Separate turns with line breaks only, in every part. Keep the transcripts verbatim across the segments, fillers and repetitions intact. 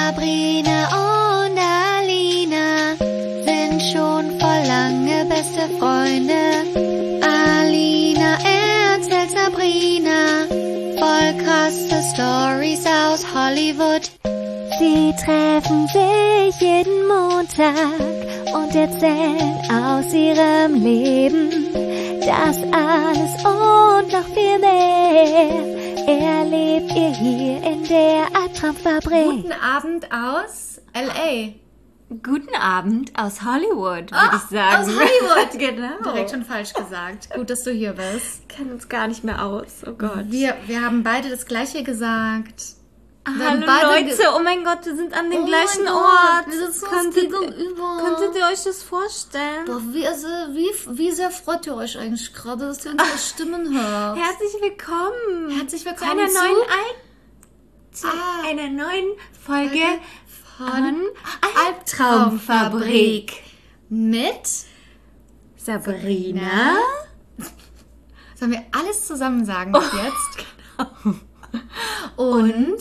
Sabrina und Alina sind schon vor lange beste Freunde. Alina erzählt Sabrina voll krasse Stories aus Hollywood. Sie treffen sich jeden Montag und erzählen aus ihrem Leben. Das alles und noch viel mehr erlebt ihr hier in der Albtraumfabrik.
Guten Abend aus L A.
Guten Abend aus Hollywood, würde
oh,
ich sagen.
Aus Hollywood,
genau.
Direkt schon falsch gesagt. Gut, dass du hier bist.
Ich kenne uns gar nicht mehr aus, oh Gott.
Wir, wir haben beide das Gleiche gesagt.
Hallo Leute, oh mein Gott, wir sind an dem
oh
gleichen
Gott,
Ort.
Wir sitzen
könntet,
uns gegenüber.
Könntet ihr euch das vorstellen?
Boah, wie, also, wie, wie sehr freut ihr euch eigentlich gerade, dass ihr unsere Stimmen hört?
Herzlich willkommen.
Herzlich willkommen
zu einer
zu
neuen, Al zu
ah,
einer neuen Folge
von,
von
Albtraumfabrik mit
Sabrina.
Sollen wir alles zusammen sagen bis
oh,
jetzt?
Genau.
Und,
Und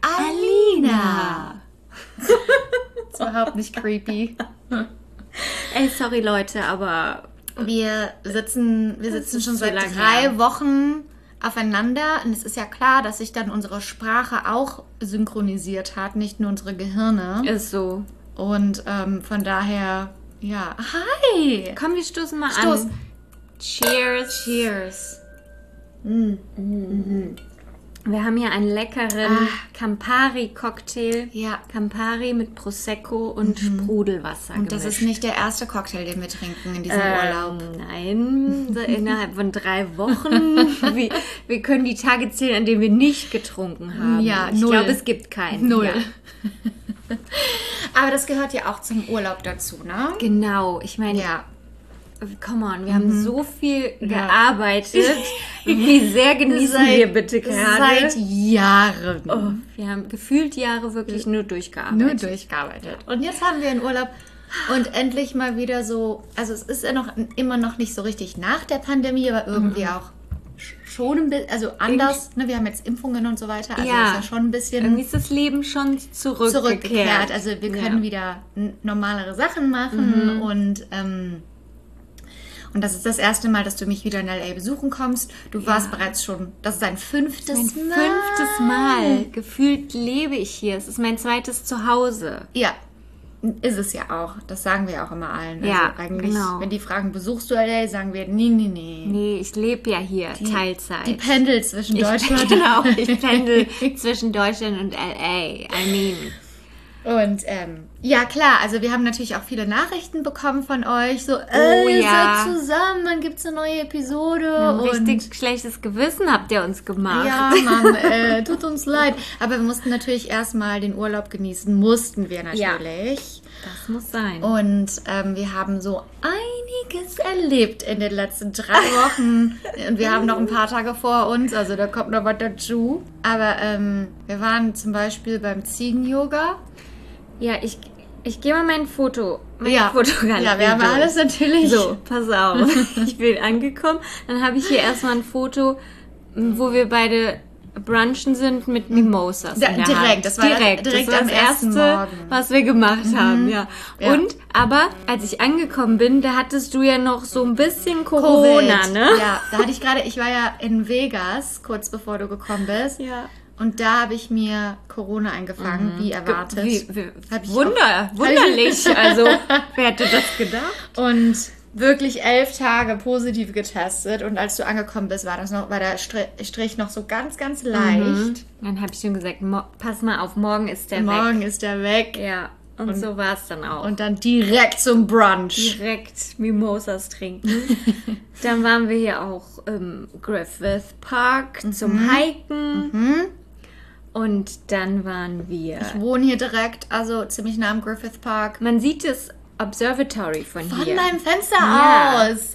Alina.
Das ist überhaupt nicht creepy.
Ey, sorry Leute, aber
wir sitzen, wir sitzen schon seit
lang
drei
her.
Wochen aufeinander und es ist ja klar, dass sich dann unsere Sprache auch synchronisiert hat, nicht nur unsere Gehirne.
Ist so.
Und ähm, von daher, ja, hi!
Komm, wir stoßen mal
Stoß.
an. Cheers.
Cheers.
Mm. Mhm. Wir haben hier einen leckeren
Ah.
Campari-Cocktail.
Ja.
Campari mit Prosecco und Sprudelwasser
Und das
gemischt.
ist nicht der erste Cocktail, den wir trinken in diesem
ähm,
Urlaub.
Nein, so innerhalb von drei Wochen. wir, wir können die Tage zählen, an denen wir nicht getrunken haben.
Ja,
ich
null.
glaube, es gibt keinen.
Null.
Ja.
Aber das gehört ja auch zum Urlaub dazu, ne?
Genau, ich meine,
Ja.
come on, wir haben so viel
Ja.
gearbeitet. Wie sehr genießen
Seit-
wir bitte gerade?
Seit Jahren.
Oh, wir haben gefühlt Jahre wirklich nur durchgearbeitet.
Nur durchgearbeitet. Und jetzt haben wir einen Urlaub und endlich mal wieder so, also es ist ja noch immer noch nicht so richtig nach der Pandemie, aber irgendwie auch sch- schon ein bisschen, also anders. Ne, wir haben jetzt Impfungen und so weiter, also
Ja.
ist ja schon ein bisschen
Irgendwie ist das Leben schon zurückgekehrt.
zurückgekehrt. Also wir können
Ja.
wieder n- normalere Sachen machen und ähm, und das ist das erste Mal, dass du mich wieder in L A besuchen kommst. Du warst bereits schon, das ist dein fünftes
Mein
Mal.
fünftes Mal. Gefühlt lebe ich hier. Es ist mein zweites Zuhause.
Ja, ist es ja auch. Das sagen wir auch immer allen.
Ja,
also eigentlich,
genau.
wenn die fragen, besuchst du L A, sagen wir, nee, nee, nee.
Nee, ich lebe ja hier, Teilzeit.
Die pendelt zwischen
ich,
Deutschland
genau, ich pendel zwischen Deutschland und L A. I mean.
Und ähm, ja, klar, also wir haben natürlich auch viele Nachrichten bekommen von euch. So, äh,
Oh,
ihr
ja.
seid zusammen, wann gibt's eine neue Episode?
Ein
und
richtig schlechtes Gewissen habt ihr uns gemacht.
ja, Mann, äh, tut uns leid. Aber wir mussten natürlich erstmal den Urlaub genießen. Mussten wir natürlich.
Das muss sein.
Und ähm, wir haben so einiges erlebt in den letzten drei Wochen. Und wir haben noch ein paar Tage vor uns, also da kommt noch was dazu. Aber ähm, wir waren zum Beispiel beim Ziegen-Yoga.
Ja, ich, ich gehe mal mein Foto. Mein
Ja.
Fotogalerie
Ja, wir haben
durch.
alles natürlich.
So, pass auf. Ich bin angekommen. Dann habe ich hier erstmal ein Foto, wo wir beide brunchen sind mit Mimosas.
Da-
in der
direkt,
Hand.
das war
direkt.
direkt
das war
am
das
ersten
erste,
Morgen.
was wir gemacht haben, ja.
Ja.
Und, aber als ich angekommen bin, da hattest du ja noch so ein bisschen Corona,
Covid.
ne?
Ja, da hatte ich gerade, ich war ja in Vegas, kurz bevor du gekommen bist.
Ja.
Und da habe ich mir Corona eingefangen, wie erwartet.
Wie, wie,
Hab ich
Wunder,
auch-
wunderlich. Also, wer hätte das gedacht?
Und wirklich elf Tage positiv getestet. Und als du angekommen bist, war, das noch, war der Stri- Strich noch so ganz, ganz leicht.
Dann habe ich schon gesagt, mo- pass mal auf, morgen ist der
Morgen
weg.
ist der weg.
Ja, und,
Und-
so war es dann auch.
Und dann direkt zum Brunch.
direkt Mimosas trinken. Dann waren wir hier auch im Griffith Park zum Hiken.
Mhm.
Und dann waren wir...
Ich wohne hier direkt, also ziemlich nah am Griffith Park.
Man sieht das Observatory von,
Von
hier.
meinem Fenster
Ja.
aus.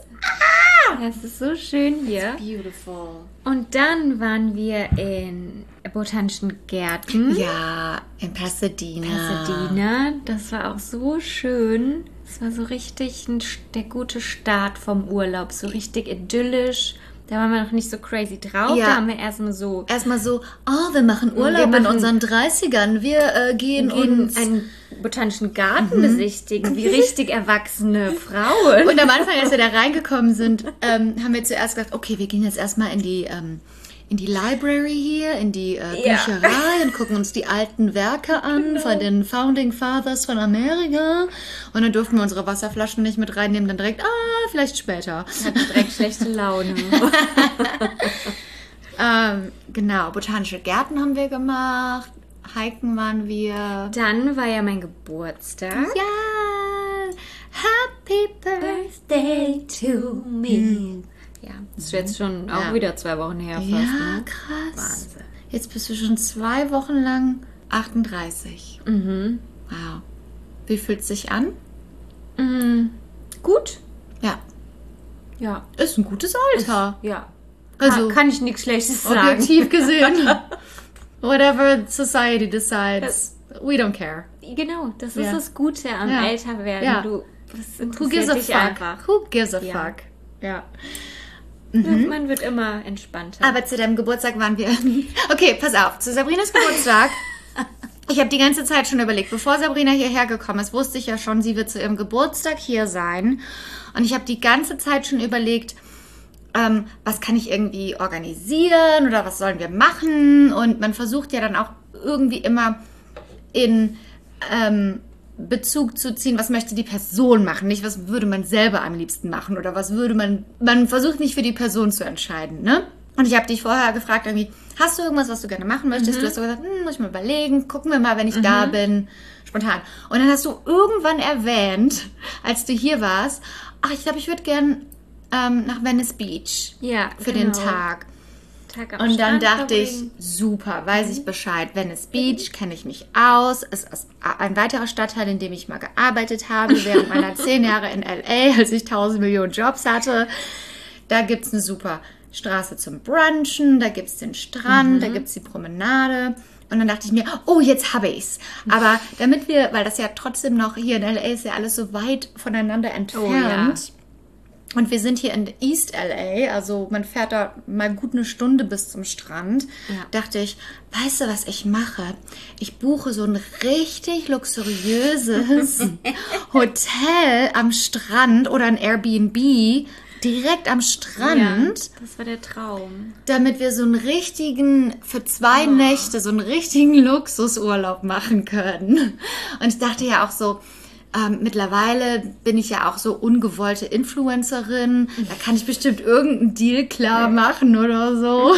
Es ist so schön hier.
Beautiful.
Und dann waren wir in botanischen Gärten.
Ja, in Pasadena.
Pasadena. Das war auch so schön. Es war so richtig ein, der gute Start vom Urlaub. So richtig idyllisch. Da waren wir noch nicht so crazy drauf.
Ja.
Da haben wir erstmal so...
Erstmal so, oh, wir machen Urlaub
Wir machen-
in unseren dreißigern. Wir äh, gehen,
gehen
uns...
einen botanischen Garten besichtigen, wie richtig erwachsene Frauen.
Und am Anfang, als wir da reingekommen sind, ähm, haben wir zuerst gesagt, okay, wir gehen jetzt erstmal in die... Ähm, in die Library hier, in die äh,
Ja.
Bücherei und gucken uns die alten Werke an von den Founding Fathers von Amerika. Und dann durften wir unsere Wasserflaschen nicht mit reinnehmen, dann direkt, ah, vielleicht später.
Hatten direkt schlechte Laune.
Ähm, genau, botanische Gärten haben wir gemacht, hiken waren wir.
Dann war ja mein Geburtstag.
Ja, Happy Birthday to me.
Ja, das ist jetzt schon auch
Ja.
wieder zwei Wochen her fast.
Ja,
Ne?
krass.
Wahnsinn.
Jetzt bist du schon zwei Wochen lang achtunddreißig.
Mhm.
Wow. Wie fühlt es sich an?
Mhm. Gut.
Ja,
Ja.
ist ein gutes Alter.
Ja.
Also,
kann, kann ich nichts Schlechtes sagen.
objektiv gesehen. Whatever society decides, we don't care.
Genau, das ist
Ja.
das Gute am
Ja.
Älterwerden.
Ja.
Du, das
Who gives
interessiert
a
dich
fuck?
einfach.
Who gives a
Ja.
fuck? Ja.
Man wird immer entspannter.
Aber zu deinem Geburtstag waren wir... Okay, pass auf. Zu Sabrinas Geburtstag... Ich habe die ganze Zeit schon überlegt, bevor Sabrina hierher gekommen ist, wusste ich ja schon, sie wird zu ihrem Geburtstag hier sein. Und ich habe die ganze Zeit schon überlegt, ähm, was kann ich irgendwie organisieren oder was sollen wir machen? Und man versucht ja dann auch irgendwie immer in ähm, Bezug zu ziehen, was möchte die Person machen, nicht was würde man selber am liebsten machen oder was würde man... Man versucht nicht für die Person zu entscheiden, ne? Und ich habe dich vorher gefragt, irgendwie, hast du irgendwas, was du gerne machen möchtest?
Mhm.
Du hast so gesagt, hm, muss ich mal überlegen, gucken wir mal, wenn ich da bin. Spontan. Und dann hast du irgendwann erwähnt, als du hier warst, ach, ich glaube, ich würde gern ähm, nach Venice Beach
ja,
für
genau.
den Tag.
Tag am
Und dann
Strand
dachte ich,
verbringen.
super, weiß ich Bescheid. Venice Beach kenne ich mich aus. Es ist ein weiterer Stadtteil, in dem ich mal gearbeitet habe, während meiner zehn Jahre in L A, als ich tausend Millionen Jobs hatte. Da gibt es eine super Straße zum Brunchen, da gibt es den Strand,
Mhm.
da gibt es die Promenade. Und dann dachte ich mir, oh, jetzt habe ich's. Aber damit wir, weil das ja trotzdem noch hier in L A ist ja alles so weit voneinander entfernt. Und wir sind hier in East L A, also man fährt da mal gut eine Stunde bis zum Strand.
Ja.
Dachte ich, weißt du, was ich mache? Ich buche so ein richtig luxuriöses Hotel am Strand oder ein Airbnb direkt am Strand,
Ja, das war der Traum.
damit wir so einen richtigen, für zwei
Oh.
Nächte, so einen richtigen Luxusurlaub machen können. Und ich dachte ja auch so, ähm, mittlerweile bin ich ja auch so ungewollte Influencerin. Da kann ich bestimmt irgendeinen Deal klar machen oder so.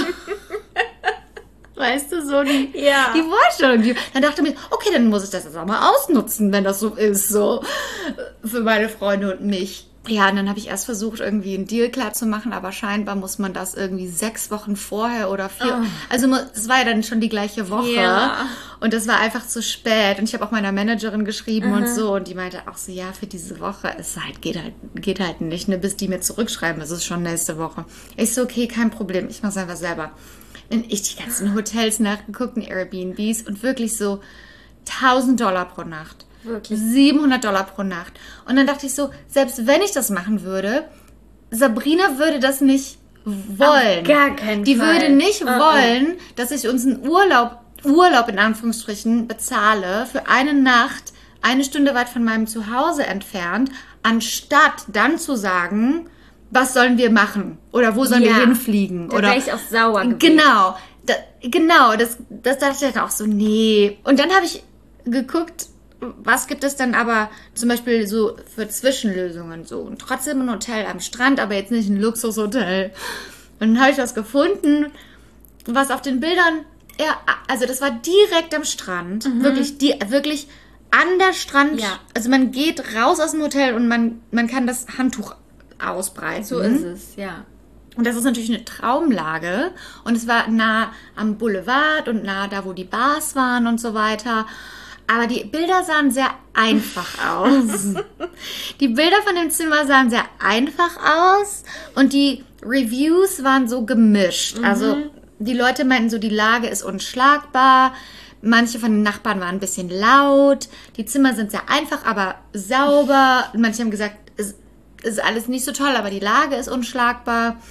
Weißt du, so die,
Ja.
die Vorstellung. Die, dann dachte ich mir, okay, dann muss ich das jetzt auch mal ausnutzen, wenn das so ist, so für meine Freunde und mich. Ja, und dann habe ich erst versucht, irgendwie einen Deal klar zu machen, aber scheinbar muss man das irgendwie sechs Wochen vorher oder vier.
Oh.
Also mu- es war ja dann schon die gleiche Woche.
Ja.
Und das war einfach zu spät. Und ich habe auch meiner Managerin geschrieben und so. Und die meinte auch so, ja, für diese Woche, es halt, geht halt, geht halt nicht, ne, bis die mir zurückschreiben. Es ist schon nächste Woche. Ich so, okay, kein Problem. Ich mache es einfach selber. Dann ich die ganzen Hotels nachgeguckt, und Airbnbs und wirklich so tausend Dollar pro Nacht.
Wirklich.
siebenhundert Dollar pro Nacht. Und dann dachte ich so, selbst wenn ich das machen würde, Sabrina würde das nicht wollen.
Auf gar keinen
Die
Fall.
würde nicht
Uh -uh.
wollen, dass ich uns einen Urlaub, Urlaub in Anführungsstrichen, bezahle für eine Nacht, eine Stunde weit von meinem Zuhause entfernt, anstatt dann zu sagen, was sollen wir machen? Oder wo sollen
Ja.
wir hinfliegen?
Da
Oder
wäre ich auch sauer gewesen.
Genau, da, genau, das, das dachte ich dann auch so, nee. Und dann habe ich geguckt, was gibt es dann aber zum Beispiel so für Zwischenlösungen so. Und trotzdem ein Hotel am Strand, aber jetzt nicht ein Luxushotel. Und dann habe ich was gefunden, was auf den Bildern, ja, also das war direkt am Strand, wirklich, die, wirklich an der Strand,
Ja.
also man geht raus aus dem Hotel und man, man kann das Handtuch ausbreiten.
So ist es, ja.
Und das ist natürlich eine Traumlage. Und es war nah am Boulevard und nah da, wo die Bars waren und so weiter. Aber die Bilder sahen sehr einfach aus. Die Bilder von dem Zimmer sahen sehr einfach aus. Und die Reviews waren so gemischt. Also die Leute meinten so, die Lage ist unschlagbar. Manche von den Nachbarn waren ein bisschen laut. Die Zimmer sind sehr einfach, aber sauber. Manche haben gesagt, es ist alles nicht so toll, aber die Lage ist unschlagbar.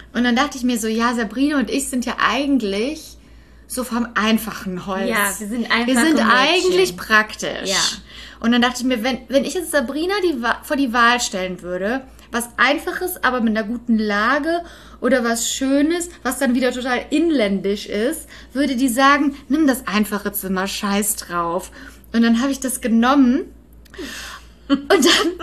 Und dann dachte ich mir so, ja, Sabrina und ich sind ja eigentlich so vom einfachen Holz.
Ja, wir sind einfache
Wir sind
Mädchen.
eigentlich praktisch.
Ja.
Und dann dachte ich mir, wenn, wenn ich jetzt Sabrina die, Wa- vor die Wahl stellen würde, was Einfaches, aber mit einer guten Lage oder was Schönes, was dann wieder total inländisch ist, würde die sagen, nimm das einfache Zimmer, scheiß drauf. Und dann habe ich das genommen und dann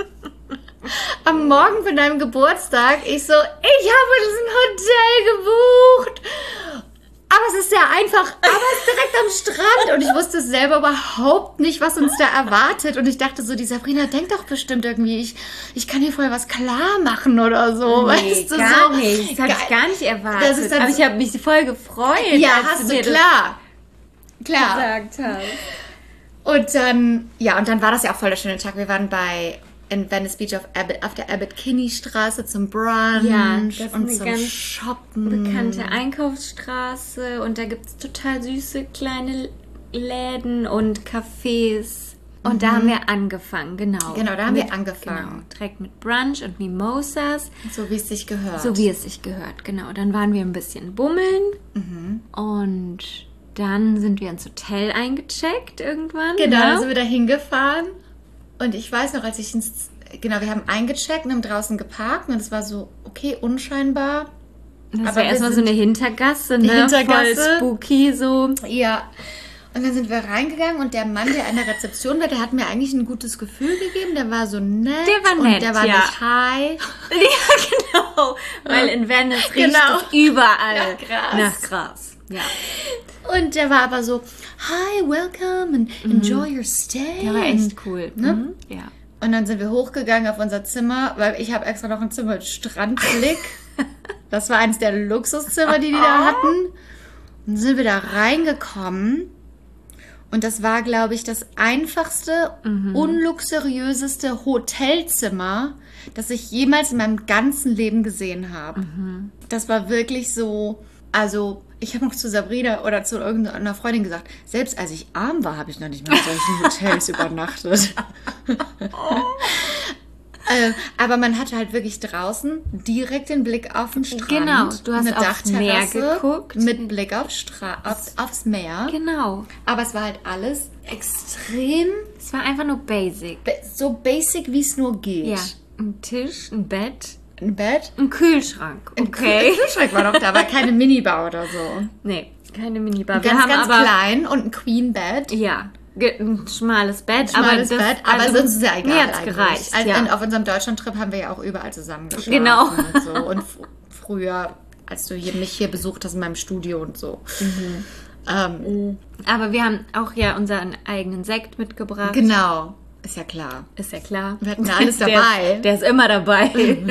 am Morgen von deinem Geburtstag, ich so, ich habe das Hotel gebucht. Aber es ist sehr einfach, aber es ist direkt am Strand. Und ich wusste selber überhaupt nicht, was uns da erwartet. Und ich dachte so, die Sabrina denkt doch bestimmt irgendwie, ich, ich kann hier vorher was klar machen oder so.
Nee,
weißt du,
gar
so.
nicht. Das habe ich gar nicht erwartet.
Das ist dann
aber
so-
ich habe mich voll gefreut,
Ja,
als
hast
du
du,
mir
klar.
das
Klar.
gesagt hast.
Und dann, ja, und dann war das ja auch voll der schöne Tag. Wir waren bei in Venice Beach auf, Abbot, auf der Abbot-Kinney-Straße zum Brunch
Ja, das ist
und
eine
zum
ganz
Shoppen.
Bekannte Einkaufsstraße und da gibt es total süße kleine Läden und Cafés. Und da haben wir angefangen, genau.
Genau, da haben
mit,
wir angefangen.
Genau, direkt mit Brunch und Mimosas,
So wie es sich gehört.
so wie es sich gehört, genau. Dann waren wir ein bisschen bummeln
Mhm.
und dann sind wir ins Hotel eingecheckt irgendwann.
Genau,
ne?
dann sind wir da hingefahren. Und ich weiß noch, als ich ins... Genau, wir haben eingecheckt und haben draußen geparkt. Und es war so, okay, unscheinbar.
Das
aber
war
wir
erstmal so
sind-
eine Hintergasse,
Die
ne?
Hintergasse.
Voll spooky so.
Ja. Und dann sind wir reingegangen und der Mann, der an der Rezeption war, der hat mir eigentlich ein gutes Gefühl gegeben. Der war so nett.
Der war
und
nett,
der war
ja.
nicht high.
Ja, genau. Weil in Venice riecht
Genau.
es überall
Nach Gras.
nach Gras. Ja.
Und der war aber so, hi, welcome and enjoy your stay.
Der war echt cool.
Ne?
Mhm. Ja.
Und dann sind wir hochgegangen auf unser Zimmer, weil ich habe extra noch ein Zimmer mit Strandblick. Das war eines der Luxuszimmer, die die da hatten. Und dann sind wir da reingekommen. Und das war, glaube ich, das einfachste, unluxuriöseste Hotelzimmer, das ich jemals in meinem ganzen Leben gesehen habe. Das war wirklich so, also ich habe noch zu Sabrina oder zu irgendeiner Freundin gesagt, selbst als ich arm war, habe ich noch nicht mehr in solchen Hotels übernachtet. äh, aber man hatte halt wirklich draußen direkt den Blick auf den Strand.
Genau, du hast
eine
aufs Meer
Dachterrasse
geguckt.
mit Blick auf Stra aufs, aufs Meer.
Genau.
Aber es war halt alles extrem
Es war einfach nur basic.
ba- so basic, wie es nur geht.
Ja. Ein Tisch, ein Bett,
Ein Bett.
ein Kühlschrank.
Ein
Okay.
Kühlschrank war noch da, aber keine Minibar oder so.
Nee, keine Minibar.
Ganz,
Wir haben
ganz
aber
klein und ein Queen Bed.
ja, ge- ein schmales Bett,
Schmales
aber das,
Bett, aber
also,
sonst ist ja egal.
Mir hat's
eigentlich.
gereicht.
Also
ja.
und auf unserem Deutschland-Trip haben wir ja auch überall zusammen geschlafen.
Genau.
Und, so. und f- früher, als du hier, mich hier besucht hast in meinem Studio und so.
Mhm.
Ähm,
Aber wir haben auch ja unseren eigenen Sekt mitgebracht.
genau, ist ja klar.
Ist ja klar.
Wir hatten ja alles
Der
dabei.
ist, der ist immer dabei.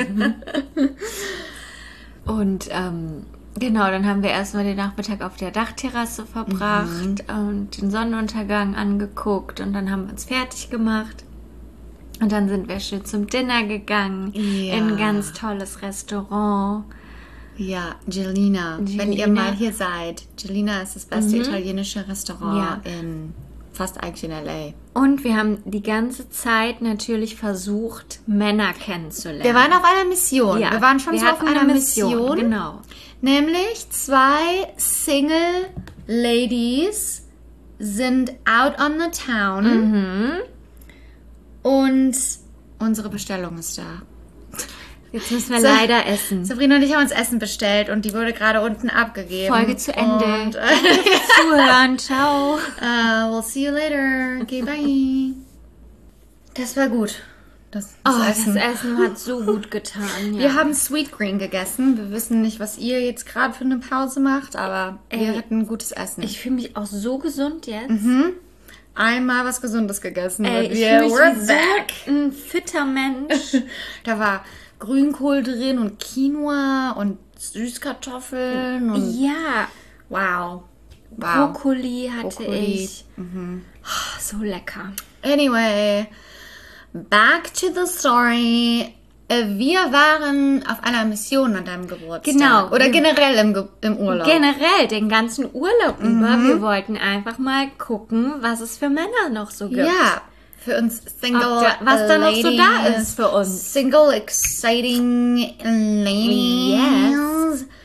Und ähm, genau, dann haben wir erstmal den Nachmittag auf der Dachterrasse verbracht
Mhm.
und den Sonnenuntergang angeguckt und dann haben wir uns fertig gemacht. Und dann sind wir schön zum Dinner gegangen
Ja.
in ein ganz tolles Restaurant.
Ja, Gelina. Wenn ihr
Gelina.
mal hier seid. Gelina ist das beste italienische Restaurant
Ja.
in fast eigentlich in L A.
Und wir haben die ganze Zeit natürlich versucht, Männer kennenzulernen.
Wir waren auf einer Mission.
Ja,
wir waren schon
wir
so auf
hatten
einer
eine
Mission.
Mission, genau.
Nämlich zwei Single Ladies sind out on the town.
Mhm.
Und unsere Bestellung ist da.
Jetzt müssen wir
So.
leider essen.
Sabrina und ich haben uns Essen bestellt und die wurde gerade unten abgegeben.
Folge zu Ende.
Und, äh,
Zuhören, ciao.
uh, we'll see you later. Okay, bye. Das war gut. Das, das
Oh,
Essen.
das Essen hat so gut getan. Ja.
Wir haben Sweet Green gegessen. Wir wissen nicht, was ihr jetzt gerade für eine Pause macht, aber wir
Ey,
hatten gutes Essen.
Ich fühle mich auch so gesund jetzt.
Einmal was Gesundes gegessen.
Ey,
und
ich
wir
fühle mich
were
wie
back.
so ein fitter Mensch.
Da war Grünkohl drin und Quinoa und Süßkartoffeln und
Ja,
wow. Wow.
Brokkoli hatte
Brokkoli.
ich. Oh, so lecker.
Anyway, back to the story. Äh, Wir waren auf einer Mission an deinem Geburtstag.
Genau.
Oder generell im, Ge im Urlaub.
Generell, den ganzen Urlaub über, wir wollten einfach mal gucken, was es für Männer noch so gibt.
Ja, für uns Single
Ob da- was da noch so da
Ladies.
ist für uns.
Single exciting ladies.
Yes.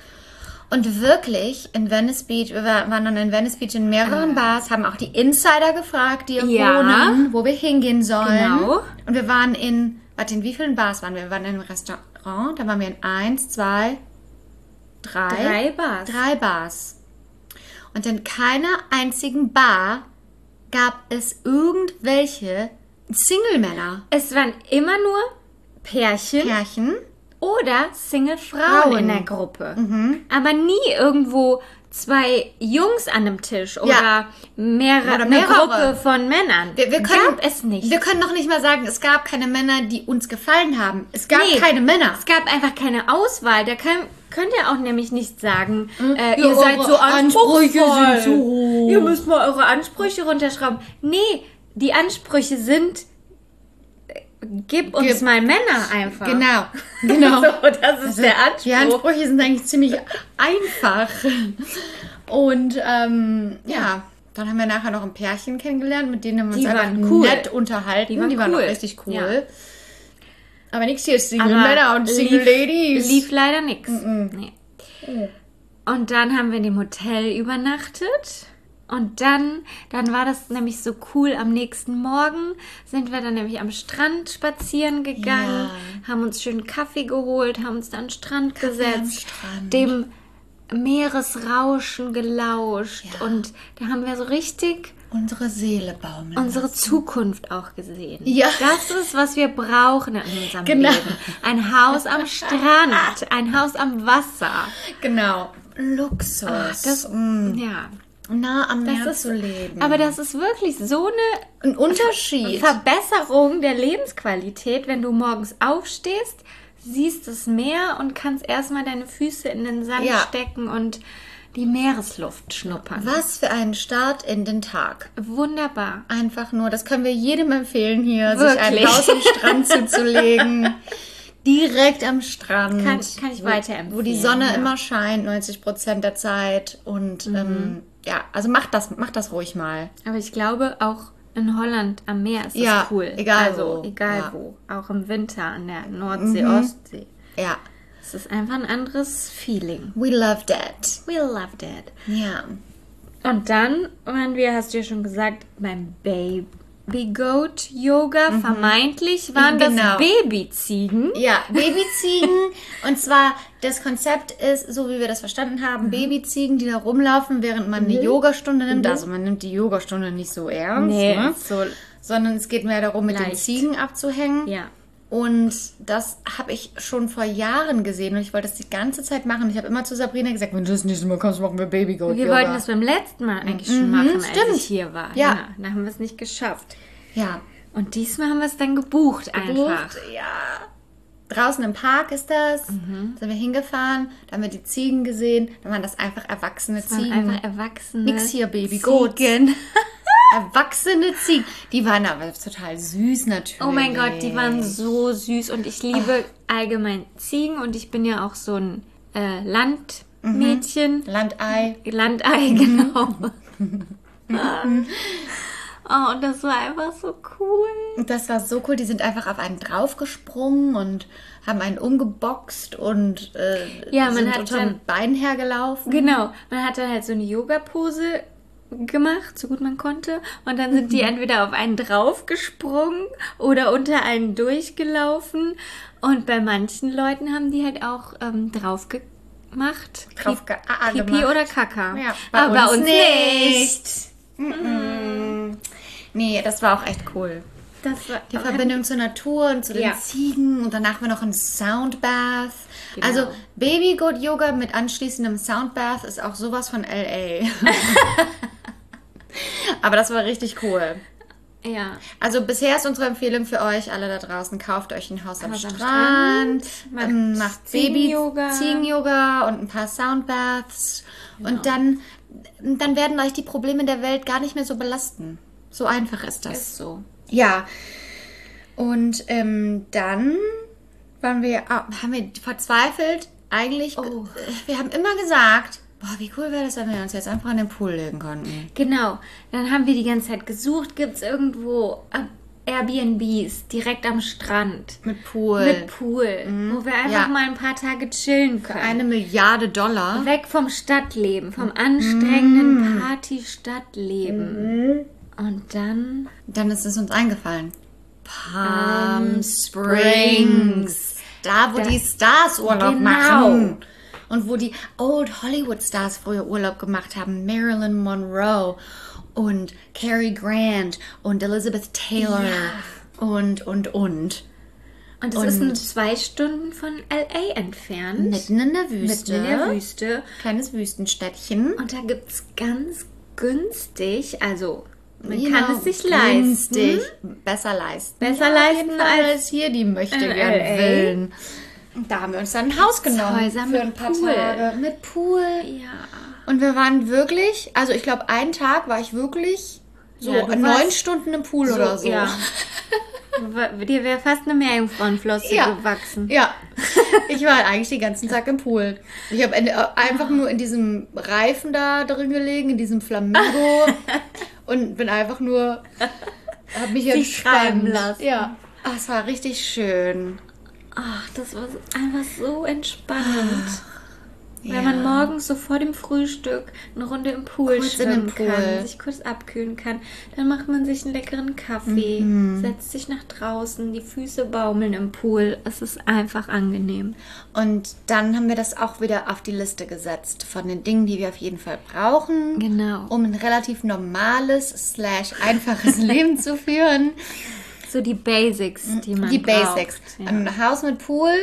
Und wirklich, in Venice Beach, wir waren dann in Venice Beach in mehreren Bars, haben auch die Insider gefragt, die
Ja.
wohnen, wo wir hingehen sollen.
Genau.
Und wir waren in, warte, in wie vielen Bars waren wir? Wir waren in einem Restaurant, da waren wir in eins, zwei, drei.
Drei Bars.
Drei Bars. Und in keiner einzigen Bar gab es irgendwelche Single-Männer.
Es waren immer nur Pärchen
Pärchen.
oder Single-Frauen
Frauen.
in der Gruppe. Aber nie irgendwo zwei Jungs an einem Tisch oder,
Ja.
mehrere,
Oder
eine
mehrere.
Gruppe von Männern.
Wir, wir können,
Gab es nicht.
Wir können noch nicht mal sagen, es gab keine Männer, die uns gefallen haben. Es gab
Nee.
keine Männer.
Es gab einfach keine Auswahl. Da kann, könnt ihr auch nämlich nicht sagen, äh,
Ja,
ihr seid
eure
so
Ansprüche
anspruchsvoll.
sind so hoch.
Ihr müsst mal eure Ansprüche runterschrauben. Nee, die Ansprüche sind, äh, gib uns
Gib-
mal Männer einfach.
Genau, genau.
So, das ist der Anspruch.
Die Ansprüche sind eigentlich ziemlich einfach. Und ähm, ja, dann haben wir nachher noch ein Pärchen kennengelernt, mit denen haben wir uns
Die
einfach
waren cool.
nett unterhalten.
Die waren
Die waren
cool.
auch richtig cool.
Ja.
Aber nichts hier, Single
Aber
Männer und Single
lief,
Ladies.
Lief leider nichts. Nee. Und dann haben wir in dem Hotel übernachtet. Und dann, dann war das nämlich so cool. Am nächsten Morgen sind wir dann nämlich am Strand spazieren gegangen, haben uns schön Kaffee geholt, haben uns dann an den Strand gesetzt,
Strand.
dem Meeresrauschen gelauscht. Und da haben wir so richtig
Unsere Seele baumeln.
unsere Zukunft auch gesehen.
Ja.
Das ist, was wir brauchen in unserem
Genau.
Leben. Ein Haus am Strand, ein Haus am Wasser.
Genau. Luxus.
Das,
Mm.
ja.
Nah am Meer
Das ist,
zu leben.
aber das ist wirklich so eine
ein Unterschied.
Verbesserung der Lebensqualität, wenn du morgens aufstehst, siehst das Meer und kannst erstmal deine Füße in den Sand
Ja.
stecken und die Meeresluft schnuppern.
Was für ein Start in den Tag.
Wunderbar.
Einfach nur, das können wir jedem empfehlen hier, sich ein
Wirklich.
Haus am Strand zuzulegen. Direkt am Strand.
Kann- kann ich
wo,
weiterempfehlen,
Wo die Sonne
ja.
immer scheint, neunzig Prozent der Zeit. Und ähm, ja, also macht das, macht das ruhig mal.
Aber ich glaube, auch in Holland am Meer ist das
Ja,
cool.
egal
also,
wo.
egal
Ja.
wo. Auch im Winter an der Nordsee, Ostsee.
Ja,
Es ist einfach ein anderes Feeling.
we love that.
We loved it.
Ja.
Und dann waren wir, hast du ja schon gesagt, beim Baby Goat Yoga. Vermeintlich waren
Genau.
das Babyziegen.
Ja, Babyziegen. Und zwar, das Konzept ist, so wie wir das verstanden haben, Babyziegen, die da rumlaufen, während man eine Yogastunde nimmt. Also man nimmt die Yogastunde nicht so ernst,
Nee,
ne?
so
Sondern es geht mehr darum, mit den
leicht.
Ziegen abzuhängen.
Ja.
Und das habe ich schon vor Jahren gesehen und ich wollte das die ganze Zeit machen. Ich habe immer zu Sabrina gesagt, wenn du das nächste Mal kommst, machen wir Baby Goat
Wir
Yoga.
wollten das beim letzten Mal eigentlich schon machen, als
stimmt.
ich hier war.
Ja.
Dann haben wir es nicht geschafft.
Ja.
Und diesmal haben wir es dann gebucht, einfach.
Gebucht, ja. Draußen im Park ist das. Sind wir hingefahren, da haben wir die Ziegen gesehen. Dann waren das einfach erwachsene
Das waren
Ziegen.
einfach erwachsene
Nix hier, Baby Goats.
Ziegen.
Erwachsene Ziegen. Die waren aber total süß natürlich.
Oh mein Gott, die waren so süß und ich liebe allgemein Ziegen und ich bin ja auch so ein äh, Landmädchen.
Landei.
Landei, genau. Oh, und das war einfach so cool.
Und das war so cool. Die sind einfach auf einen draufgesprungen und haben einen umgeboxt und äh,
Ja, man
sind
hat
unter dem
dann-
Bein hergelaufen.
Genau, man hat dann halt so eine Yoga-Pose gemacht, so gut man konnte. Und dann sind
Mhm.
die entweder auf einen draufgesprungen oder unter einen durchgelaufen. Und bei manchen Leuten haben die halt auch ähm, drauf gemacht.
Drauf ge- ah, ah,
Pipi
gemacht.
oder Kaka.
Ja,
Aber bei uns nicht.
Mm-mm. Nee, das war auch echt cool.
Das war
Die Verbindung zur Natur und zu den
Ja.
Ziegen und danach war noch ein Soundbath.
Genau.
Also Baby Goat Yoga mit anschließendem Soundbath ist auch sowas von L A. Aber das war richtig cool.
Ja.
Also bisher ist unsere Empfehlung für euch alle da draußen, kauft euch ein Haus am
Haus am
Strand,
Strand,
ähm,
macht
macht Baby
Ziegen-Yoga.
Ziegen-Yoga und ein paar Soundbaths und dann, dann werden euch die Probleme der Welt gar nicht mehr so belasten. So einfach ist das.
Ist so.
Ja. Und ähm, dann waren wir, ah, haben wir verzweifelt eigentlich,
Oh.
äh, wir haben immer gesagt, boah, wie cool wäre das, wenn wir uns jetzt einfach in den Pool legen konnten.
Genau. Dann haben wir die ganze Zeit gesucht, gibt es irgendwo äh, Airbnbs direkt am Strand.
Mit Pool.
Mit Pool. Mhm. Wo wir einfach
Ja.
mal ein paar Tage chillen können.
Eine Milliarde Dollar.
Weg vom Stadtleben, vom anstrengenden Party-Stadtleben. Und dann...
Dann ist es uns eingefallen. Palm
Ähm,
Springs. Da, wo
Da-
die Stars Urlaub
Genau.
machen. Und wo die Old Hollywood Stars früher Urlaub gemacht haben. Marilyn Monroe und Cary Grant und Elizabeth Taylor und, und, und.
Und es
Und-
ist nur zwei Stunden von L A entfernt.
Mitten in der Wüste.
Mitten in der Wüste.
Kleines Wüstenstädtchen.
Und da gibt es ganz günstig, also man
Genau,
kann es sich leisten.
günstig. Besser leisten.
Besser
auf
leisten
jeden Fall
als
als hier die möchte
in
gern
L A.
Willen. Und da haben wir uns dann ein Haus genommen
Häuser
für
mit
ein paar
Pool.
Tage. Mit Pool.
Ja.
Und wir waren wirklich, also ich glaube, einen Tag war ich wirklich so
Ja, du
neun
warst
Stunden im Pool oder so.
Ja. Dir wäre fast eine Meerjungfrauenflosse
Ja.
gewachsen.
Ja, ich war eigentlich den ganzen Tag im Pool. Ich habe einfach nur in diesem Reifen da drin gelegen, in diesem Flamingo und bin einfach nur, habe mich
Sich treiben
entspannt.
lassen.
Ja, Ach, es war richtig schön.
Ach, das war so- einfach so entspannend.
Ja.
Wenn man morgens so vor dem Frühstück eine Runde im Pool
Kurz in
schwimmen
den Pool.
kann, sich kurz abkühlen kann, dann macht man sich einen leckeren Kaffee,
Mhm.
setzt sich nach draußen, die Füße baumeln im Pool. Es ist einfach angenehm.
Und dann haben wir das auch wieder auf die Liste gesetzt von den Dingen, die wir auf jeden Fall brauchen,
Genau.
um ein relativ normales slash einfaches Leben zu führen.
So die Basics, die man
Die
braucht.
Basics.
Ja.
Ein Haus mit Pool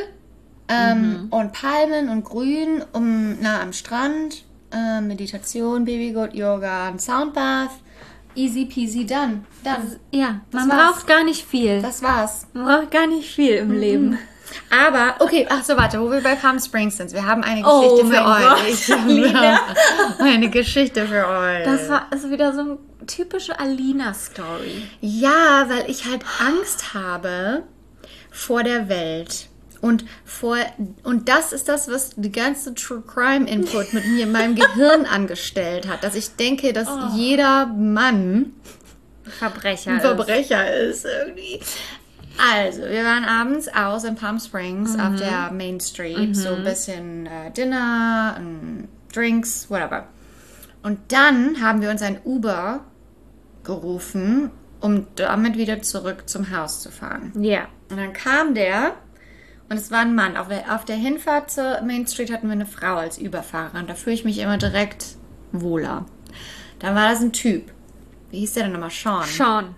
ähm, und Palmen und Grün um, nah am Strand, äh, Meditation, Babygoat, Yoga, ein Soundbath. Easy peasy done. Dann.
Ja,
Das
man
war's.
braucht gar nicht viel.
Das war's.
Man braucht gar nicht viel im Leben.
Aber, okay, ach so, warte, wo wir bei Palm Springs sind. Wir haben eine
Oh
Geschichte für
mein
euch.
Gott, Alina.
Eine Geschichte für euch.
Das war also wieder so eine typische Alina-Story.
Ja, weil ich halt Angst habe vor der Welt. Und vor und das ist das, was die ganze True Crime Input mit mir in meinem Gehirn angestellt hat. Dass ich denke, dass jeder Mann
Verbrecher.
ein Verbrecher ist irgendwie. Also, wir waren abends aus in Palm Springs auf der Main Street. So ein bisschen äh, Dinner, ähm, Drinks, whatever. Und dann haben wir uns ein Uber gerufen, um damit wieder zurück zum Haus zu fahren.
Ist. Ja.
Und dann kam der und es war ein Mann. Auf der, auf der Hinfahrt zur Main Street hatten wir eine Frau als Überfahrerin. Da fühle ich mich immer direkt wohler. Dann war das ein Typ. Wie hieß der denn nochmal? Sean.
Sean.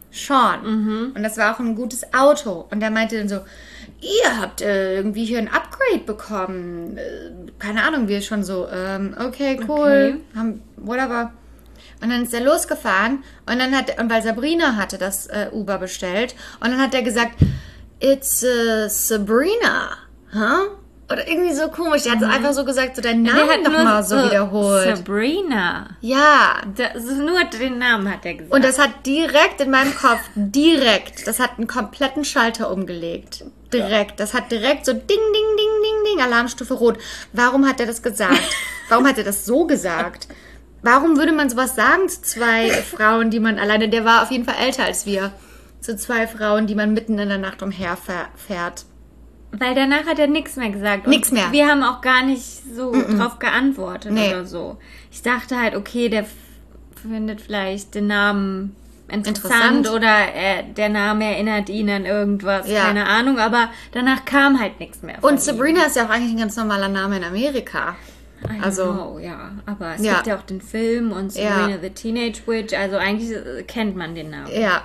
Sean. Und das war auch ein gutes Auto. Und der meinte dann so, ihr habt äh, irgendwie hier ein Upgrade bekommen. Äh, keine Ahnung, wir schon so, ähm, okay, cool.
Okay.
Haben, whatever. Und dann ist er losgefahren und dann hat, und weil Sabrina hatte das äh, Uber bestellt und dann hat er gesagt, it's uh, Sabrina, huh? Oder irgendwie so komisch. Der hat einfach so gesagt, so deinen Namen nochmal so wiederholt.
Sabrina.
Ja.
Das ist nur den Namen hat er gesagt.
Und das hat direkt in meinem Kopf, direkt, das hat einen kompletten Schalter umgelegt. Direkt. Das hat direkt so ding, ding, ding, ding, ding, Alarmstufe rot. Warum hat er das gesagt? Warum hat er das so gesagt? Warum würde man sowas sagen zu zwei Frauen, die man alleine, der war auf jeden Fall älter als wir, zu zwei Frauen, die man mitten in der Nacht umherfährt?
Weil danach hat er nichts mehr gesagt. Und
Nix mehr.
Wir haben auch gar nicht so drauf geantwortet
Nee.
oder so. Ich dachte halt, okay, der f- findet vielleicht den Namen interessant,
Interessant.
oder er, der Name erinnert ihn an irgendwas,
Ja.
keine Ahnung, aber danach kam halt nichts mehr von
Und Sabrina ist ja auch eigentlich ein ganz normaler Name in Amerika.
ihm. I
also-
know, ja. Aber es
Ja.
gibt ja auch den Film und
Ja.
Sabrina the Teenage Witch, also eigentlich äh, kennt man den Namen.
Ja.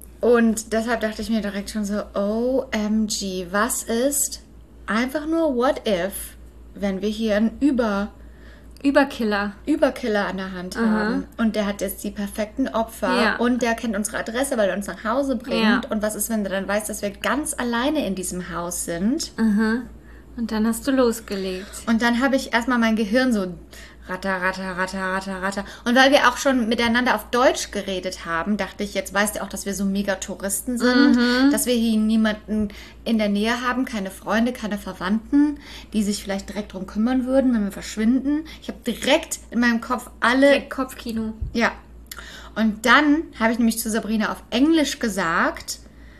Und deshalb dachte ich mir direkt schon so, O M G, was ist einfach nur what if, wenn wir hier einen Über,
Überkiller.
Überkiller an der Hand haben und der hat jetzt die perfekten Opfer
Ja.
und der kennt unsere Adresse, weil er uns nach Hause bringt.
Ja.
Und was ist, wenn der dann weiß, dass wir ganz alleine in diesem Haus sind?
Aha. Und dann hast du losgelegt.
Und dann habe ich erstmal mein Gehirn so ratter, ratter, ratter, ratter, ratter. Und weil wir auch schon miteinander auf Deutsch geredet haben, dachte ich, jetzt weißt du auch, dass wir so mega Touristen sind, dass wir hier niemanden in der Nähe haben, keine Freunde, keine Verwandten, die sich vielleicht direkt drum kümmern würden, wenn wir verschwinden. Ich habe direkt in meinem Kopf alle...
Direkt Kopfkino.
Ja. Und dann habe ich nämlich zu Sabrina auf Englisch gesagt,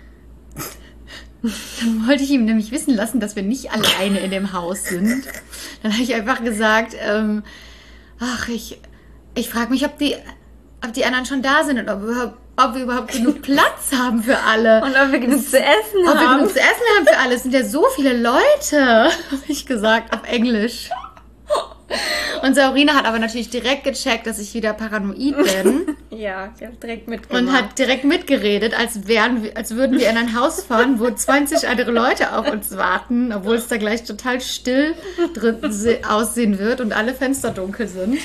Dann wollte ich ihm nämlich wissen lassen, dass wir nicht alleine in dem Haus sind. Dann habe ich einfach gesagt, ähm, ach, ich, ich frage mich, ob die, ob die anderen schon da sind und ob wir, überhaupt, ob wir überhaupt genug Platz haben für alle.
Und ob wir genug zu essen
ob
haben.
Ob wir genug zu essen haben für alle. Es sind ja so viele Leute, habe ich gesagt, auf Englisch. Und Sabrina hat aber natürlich direkt gecheckt, dass ich wieder paranoid bin.
Ja, ich habe direkt mitgemacht.
Und hat direkt mitgeredet, als, wären wir, als würden wir in ein Haus fahren, wo zwanzig andere Leute auf uns warten, obwohl es da gleich total still drin aussehen wird und alle Fenster dunkel sind.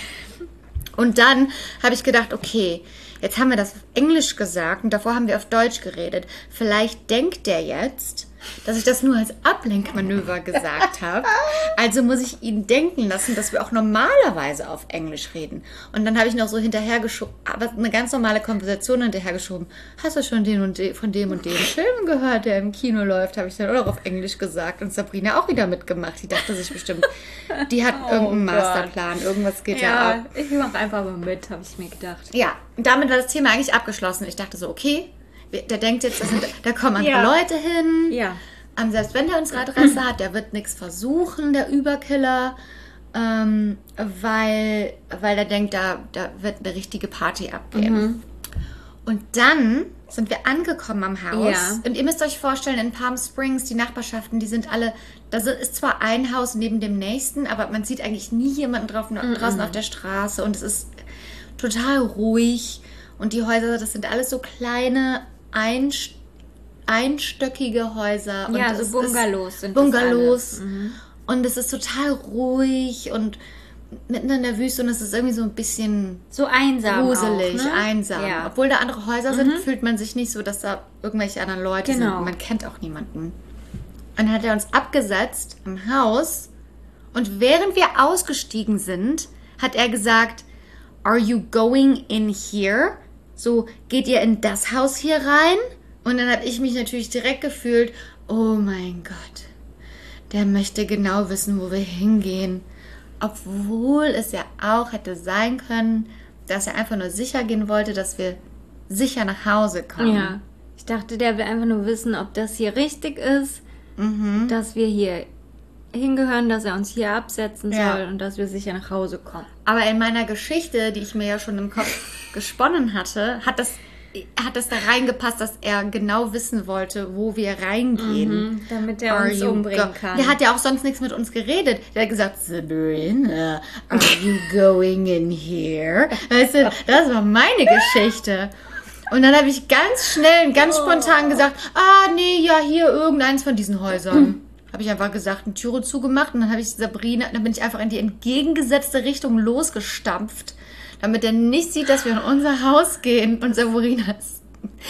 Und dann habe ich gedacht, okay, jetzt haben wir das auf Englisch gesagt und davor haben wir auf Deutsch geredet. Vielleicht denkt der jetzt, dass ich das nur als Ablenkmanöver gesagt habe. Also muss ich ihn denken lassen, dass wir auch normalerweise auf Englisch reden. Und dann habe ich noch so hinterhergeschoben, aber eine ganz normale Konversation hinterhergeschoben. Hast du schon den und den, von dem und dem Film gehört, der im Kino läuft? Habe ich dann auch auf Englisch gesagt. Und Sabrina auch wieder mitgemacht. Die dachte sich bestimmt, die hat
Oh
irgendeinen
Gott.
Masterplan. Irgendwas geht da
Ja,
ab.
ich mache einfach mal mit, habe ich mir gedacht.
Ja, und damit war das Thema eigentlich abgeschlossen. Ich dachte so, okay, der denkt jetzt, das sind, da kommen andere
Ja.
Leute hin.
Ja.
Ähm, selbst wenn der unsere Adresse hat, der wird nichts versuchen, der Überkiller, ähm, weil, weil der denkt, da, da wird eine richtige Party abgehen.
Mhm.
Und dann sind wir angekommen am Haus.
Ja.
Und ihr müsst euch vorstellen, in Palm Springs, die Nachbarschaften, die sind alle, da ist zwar ein Haus neben dem nächsten, aber man sieht eigentlich nie jemanden drauf,
Mhm.
draußen auf der Straße. Und es ist total ruhig. Und die Häuser, das sind alles so kleine, einst einstöckige Häuser. Und
Ja,
es
so
ist
Bungalows sind das
Bungalows.
alles. Mhm.
Und es ist total ruhig und mitten in der Wüste und es ist irgendwie so ein bisschen
So einsam
gruselig,
auch, ne?
einsam.
Ja.
Obwohl da andere Häuser sind, fühlt man sich nicht so, dass da irgendwelche anderen Leute
Genau.
sind. Man kennt auch niemanden. Und dann hat er uns abgesetzt im Haus und während wir ausgestiegen sind, hat er gesagt, are you going in here? So, geht ihr in das Haus hier rein? Und dann habe ich mich natürlich direkt gefühlt, oh mein Gott, der möchte genau wissen, wo wir hingehen. Obwohl es ja auch hätte sein können, dass er einfach nur sicher gehen wollte, dass wir sicher nach Hause kommen.
Ja. Ich dachte, der will einfach nur wissen, ob das hier richtig ist,
Mhm.
dass wir hier hingehören, dass er uns hier absetzen
Ja.
soll und dass wir sicher nach Hause kommen.
Aber in meiner Geschichte, die ich mir ja schon im Kopf gesponnen hatte, hat das, hat das da reingepasst, dass er genau wissen wollte, wo wir reingehen.
Damit er
Are
uns
you
umbringen
go-
kann.
Der hat ja auch sonst nichts mit uns geredet. Der hat gesagt, Sabrina, are you going in here? Weißt du, das war meine Geschichte. Und dann habe ich ganz schnell und ganz spontan gesagt, ah, nee, ja, hier irgendeins von diesen Häusern. Habe ich einfach gesagt, eine Türe zugemacht und dann habe ich Sabrina, dann bin ich einfach in die entgegengesetzte Richtung losgestampft, damit er nicht sieht, dass wir in unser Haus gehen und Sabrina ist.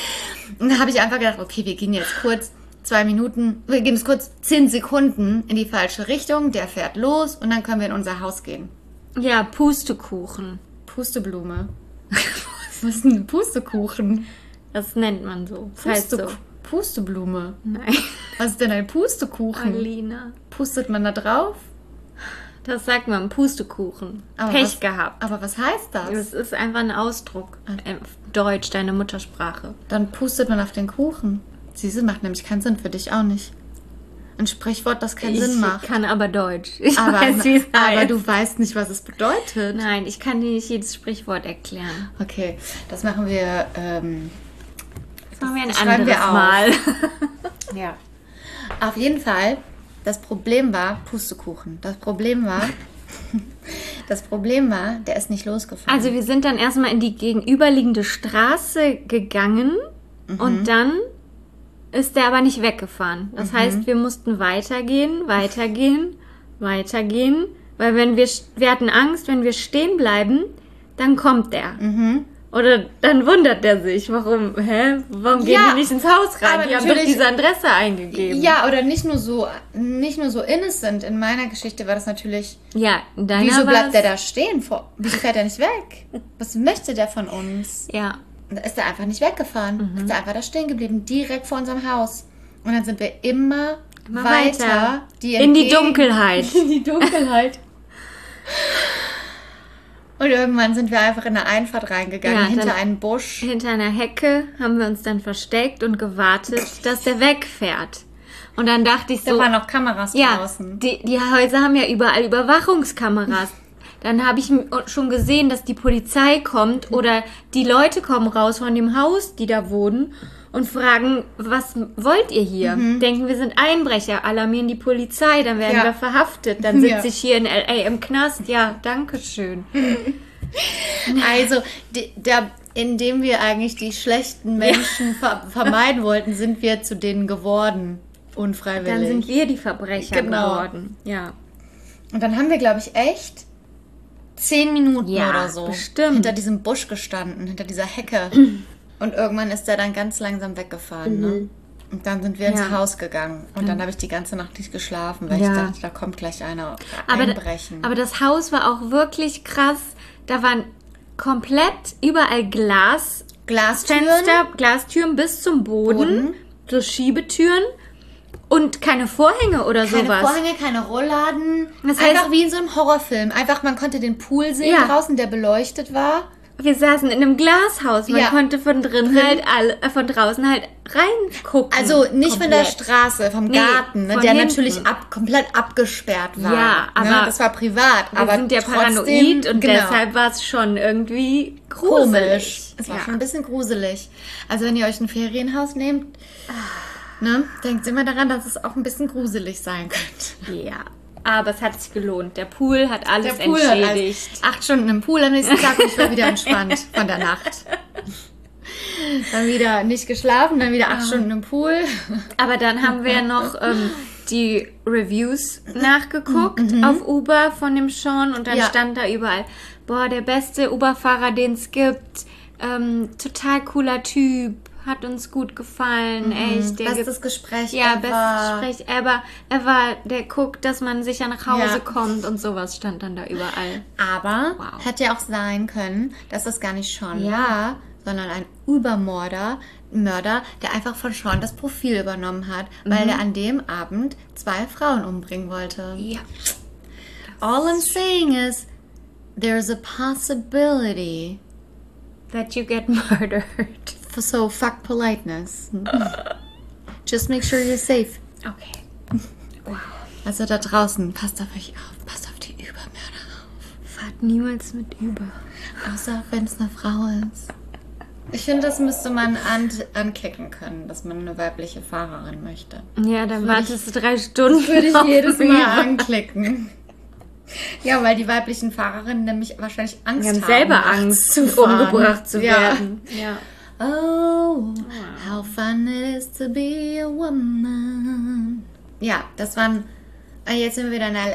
Und dann habe ich einfach gedacht, okay, wir gehen jetzt kurz zwei Minuten, wir gehen jetzt kurz zehn Sekunden in die falsche Richtung, der fährt los und dann können wir in unser Haus gehen.
Ja, Pustekuchen.
Pusteblume. Was ist denn ein Pustekuchen?
Das nennt man so. Das heißt
Puste,
so.
Pusteblume.
Nein.
Was ist denn ein Pustekuchen?
Alina.
Pustet man da drauf?
Das sagt man, Pustekuchen.
Aber
Pech
was-
gehabt.
Aber was heißt das?
Das ist einfach ein Ausdruck. Äh, Deutsch, deine Muttersprache.
Dann pustet man auf den Kuchen. Siehste, macht nämlich keinen Sinn für dich auch nicht. Ein Sprichwort, das keinen
ich
Sinn macht.
kann aber Deutsch. Ich
aber,
weiß, wie es
aber
heißt.
du weißt nicht, was es bedeutet.
Nein, ich kann dir nicht jedes Sprichwort erklären.
Okay, das machen wir. Ähm,
Das machen wir ein
das schreiben
anderes
wir auf.
Mal.
ja. Auf jeden Fall, das Problem war Pustekuchen. Das Problem war, das Problem war, der ist nicht losgefahren.
Also wir sind dann erstmal in die gegenüberliegende Straße gegangen und dann ist der aber nicht weggefahren. Das heißt, wir mussten weitergehen, weitergehen, weitergehen, weil wenn wir, wir hatten Angst, wenn wir stehen bleiben, dann kommt der. Oder dann wundert er sich, warum, hä, warum gehen
Ja,
die nicht ins Haus rein?
aber
Die haben doch
natürlich-
diese Adresse eingegeben.
ja, oder nicht nur so, nicht nur so innocent. In meiner Geschichte war das natürlich.
Ja, in deiner
Wieso bleibt
war's-
der da stehen? Vor, wieso fährt er nicht weg? Was möchte der von uns?
Ja,
Und da ist er einfach nicht weggefahren.
Mhm.
Ist er einfach da stehen geblieben, direkt vor unserem Haus. Und dann sind wir immer,
Immer
weiter,
weiter.
Die
in die
entgegen-
Dunkelheit.
In die Dunkelheit. Und irgendwann sind wir einfach in eine Einfahrt reingegangen,
Ja,
hinter
dann-
einen Busch.
Hinter einer Hecke haben wir uns dann versteckt und gewartet, dass der wegfährt. Und dann dachte ich
Da
so,
waren noch Kameras
ja,
draußen.
die, die Häuser haben ja überall Überwachungskameras. Dann habe ich m- schon gesehen, dass die Polizei kommt oder die Leute kommen raus von dem Haus, die da wohnen und fragen, was wollt ihr hier? Denken, wir sind Einbrecher, alarmieren die Polizei, dann werden
Ja.
wir verhaftet. Dann sitze
Ja.
ich hier in L A im Knast. Ja, danke schön.
Also, die, da, indem wir eigentlich die schlechten Menschen ver vermeiden wollten, sind wir zu denen geworden. Unfreiwillig.
Dann sind wir die Verbrecher
Genau.
geworden. Ja.
Und dann haben wir, glaube ich, echt zehn Minuten
Ja,
oder so
bestimmt.
hinter diesem Busch gestanden, hinter dieser Hecke. Und irgendwann ist der dann ganz langsam weggefahren. Ne? Und dann sind wir ins
Mhm. Ja.
Haus gegangen. Und dann habe ich die ganze Nacht nicht geschlafen, weil
Ja.
ich dachte, da kommt gleich einer
Aber,
einbrechen.
aber das Haus war auch wirklich krass. Da waren komplett überall Glas,
Glastüren.
Fenster, Glastüren bis zum Boden,
Boden.
so Schiebetüren und keine Vorhänge oder
Keine
sowas.
Vorhänge, keine Rollladen.
Das heißt-
Einfach wie in so einem Horrorfilm. Einfach, man konnte den Pool sehen
Ja.
draußen, der beleuchtet war.
Wir saßen in einem Glashaus. Man
Ja.
konnte von drin halt alle, äh, von draußen halt reingucken.
Also nicht von der
Komplett.
Straße, vom
Nee,
Garten, ne,
von
der
hinten.
natürlich ab, komplett abgesperrt war.
Ja, aber
ne, das war privat.
Wir
aber
sind ja
trotzdem,
paranoid und
genau,
deshalb war es schon irgendwie gruselig.
komisch. Es war
Ja.
schon ein bisschen gruselig. Also wenn ihr euch ein Ferienhaus nehmt, ne, denkt immer daran, dass es auch ein bisschen gruselig sein könnte.
Ja, aber es hat sich gelohnt. Der Pool hat alles
Der Pool hat
entschädigt.
alles- acht Stunden im Pool am nächsten Tag und ich war wieder entspannt von der Nacht. Dann wieder nicht geschlafen, dann wieder acht Stunden im Pool.
Aber dann haben wir noch ähm, die Reviews nachgeguckt auf Uber von dem Sean und dann
Ja.
stand da überall, boah, der beste Uber-Fahrer, den es gibt, ähm, total cooler Typ, hat uns gut gefallen, echt. Der gibt-
Bestes Gespräch
ja,
ever.
bestes Gespräch ever. Er war, der guckt, dass man sicher nach Hause
Ja.
kommt und sowas stand dann da überall.
Aber
Wow.
hätte ja auch sein können, dass das gar nicht Sean
Ja.
war, sondern ein Übermörder, Mörder, der einfach von Sean das Profil übernommen hat, weil er an dem Abend zwei Frauen umbringen wollte.
Ja.
All I'm saying is, there's a possibility.
That you get murdered.
So fuck politeness. Just make sure you're safe.
Okay.
Also da draußen, passt auf euch auf, passt auf die Übermörder auf.
Fahrt niemals mit Uber.
Außer wenn es eine Frau ist. Ich finde, das müsste man an anklicken können, dass man eine weibliche Fahrerin möchte.
Ja, dann wartest du drei Stunden.
Würde ich
auf
jedes Mal
Uber.
anklicken. Ja, weil die weiblichen Fahrerinnen nämlich wahrscheinlich Angst
Wir haben
haben,
selber
nachts
Angst,
zu fahren.
umgebracht zu
Ja.
werden. Ja.
Oh, how fun it is to be a woman. Ja, das waren. äh, Jetzt sind wir wieder in L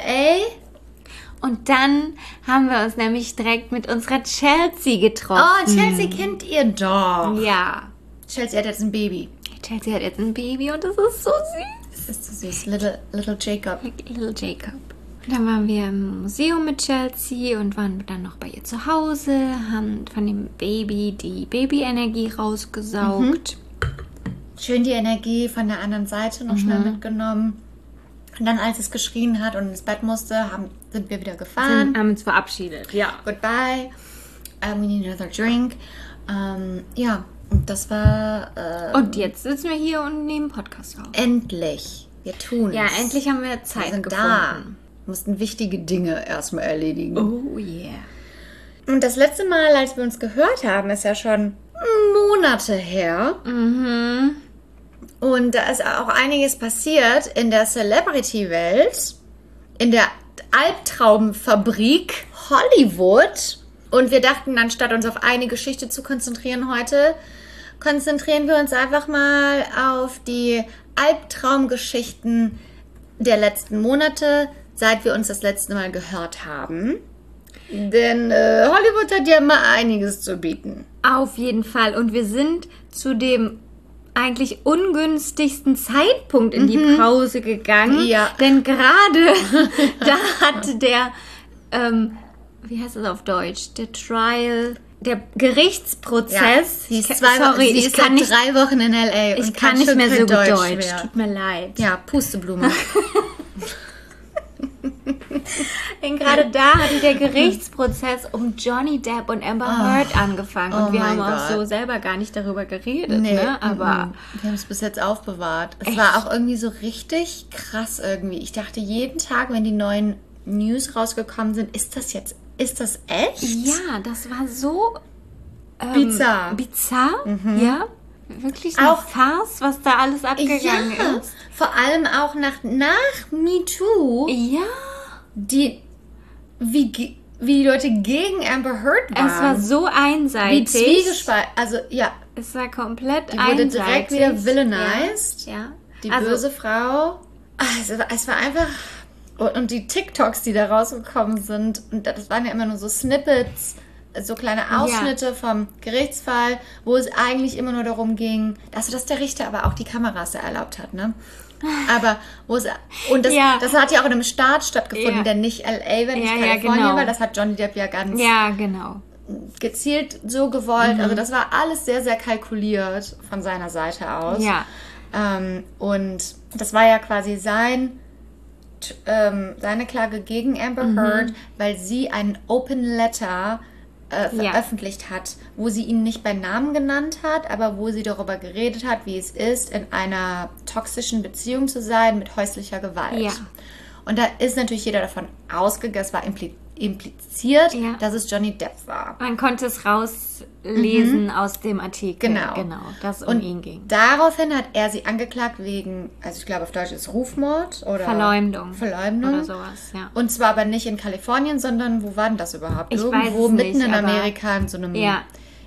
A.
Und dann haben wir uns nämlich direkt mit unserer Chelsea getroffen.
Oh, Chelsea kennt ihr doch.
Ja.
Chelsea hat jetzt ein Baby.
Chelsea hat jetzt ein Baby und das ist so süß.
Das ist so süß. Little, little Jacob.
Little Jacob. Dann waren wir im Museum mit Chelsea und waren dann noch bei ihr zu Hause, haben von dem Baby die Babyenergie rausgesaugt.
Schön die Energie von der anderen Seite noch schnell mitgenommen. Und dann, als es geschrien hat und ins Bett musste, haben, sind wir wieder gefahren.
Sind, haben uns verabschiedet, ja.
Goodbye. Um, we need another drink. Um, ja, und das war äh,
Und jetzt sitzen wir hier und nehmen Podcast auf.
endlich. Wir tun
Ja,
es.
endlich haben wir
Wir
Zeit
sind
gefunden.
da. Wir mussten wichtige Dinge erstmal erledigen.
Oh yeah.
Und das letzte Mal, als wir uns gehört haben, ist ja schon Monate her.
Mhm.
Und da ist auch einiges passiert in der Celebrity-Welt, in der Albtraumfabrik Hollywood. Und wir dachten, anstatt uns auf eine Geschichte zu konzentrieren heute, konzentrieren wir uns einfach mal auf die Albtraumgeschichten der letzten Monate, seit wir uns das letzte Mal gehört haben. Denn äh, Hollywood hat ja immer einiges zu bieten.
Auf jeden Fall. Und wir sind zu dem eigentlich ungünstigsten Zeitpunkt in die Pause gegangen.
Ja.
Denn gerade da hatte der, ähm, wie heißt es auf Deutsch? Der Trial, der Gerichtsprozess.
sie ist,
Ich-
zwei,
sorry,
sie
ich
ist
kann
seit
nicht,
drei Wochen in L A.
ich
und
kann nicht
schon
mehr so
kein
gut Deutsch.
mehr.
Tut mir leid.
Ja, Pusteblume.
Denn gerade da hatte der Gerichtsprozess um Johnny Depp und Amber Heard oh, angefangen. Und
oh
wir haben
Gott.
auch so selber gar nicht darüber geredet,
nee,
ne? Aber
m-m. wir haben es bis jetzt aufbewahrt. Es
echt?
war auch irgendwie so richtig krass irgendwie. Ich dachte jeden Tag, wenn die neuen News rausgekommen sind, ist das jetzt, ist das echt?
Ja, das war so ähm,
bizarr.
Bizarr, mhm. ja. Wirklich eine
auch
Farce, was da alles abgegangen
ja,
ist.
Vor allem auch nach, nach MeToo.
Ja.
Die, wie, wie die Leute gegen Amber Heard waren.
Es war so einseitig.
Wie zwiegespalten. Also, ja.
Es war komplett
die
einseitig.
Die wurde direkt wieder villainized.
Ja. ja.
Die
also,
böse Frau. Also, es war einfach... Und die TikToks, die da rausgekommen sind, und das waren ja immer nur so Snippets, so kleine Ausschnitte ja. vom Gerichtsfall, wo es eigentlich immer nur darum ging, also dass der Richter aber auch die Kameras da erlaubt hat, ne? Aber wo es, und das, ja. das hat ja auch in einem Staat stattgefunden, ja. der nicht L A, wenn nicht
ja,
Kalifornien
ja, genau.
war, das hat Johnny Depp ja ganz
ja, genau.
gezielt so gewollt,
mhm.
also das war alles sehr, sehr kalkuliert von seiner Seite aus.
Ja.
Ähm, und das war ja quasi sein ähm, seine Klage gegen Amber mhm. Heard, weil sie einen Open Letter Äh, veröffentlicht ja. hat, wo sie ihn nicht bei Namen genannt hat, aber wo sie darüber geredet hat, wie es ist, in einer toxischen Beziehung zu sein mit häuslicher Gewalt.
Ja.
Und da ist natürlich jeder davon ausgegangen, es war impli- impliziert, ja. dass es Johnny Depp war.
Man konnte es rauslesen mhm. aus dem Artikel,
genau,
genau dass es um
und
ihn ging.
Daraufhin hat er sie angeklagt wegen, also ich glaube auf Deutsch ist Rufmord oder
Verleumdung.
Verleumdung.
Oder sowas, ja.
Und zwar aber nicht in Kalifornien, sondern wo war denn das überhaupt?
Ich
Irgendwo
weiß es
mitten
nicht,
in
aber
Amerika in so einem
ja.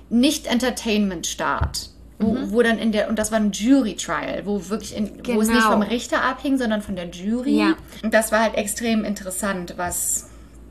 Nicht-Entertainment-Staat. Wo,
Mhm.
wo dann in der, und das war ein Jury-Trial, wo wirklich, in,
genau.
wo es nicht vom Richter abhing, sondern von der Jury.
Ja.
Und das war halt extrem interessant, was,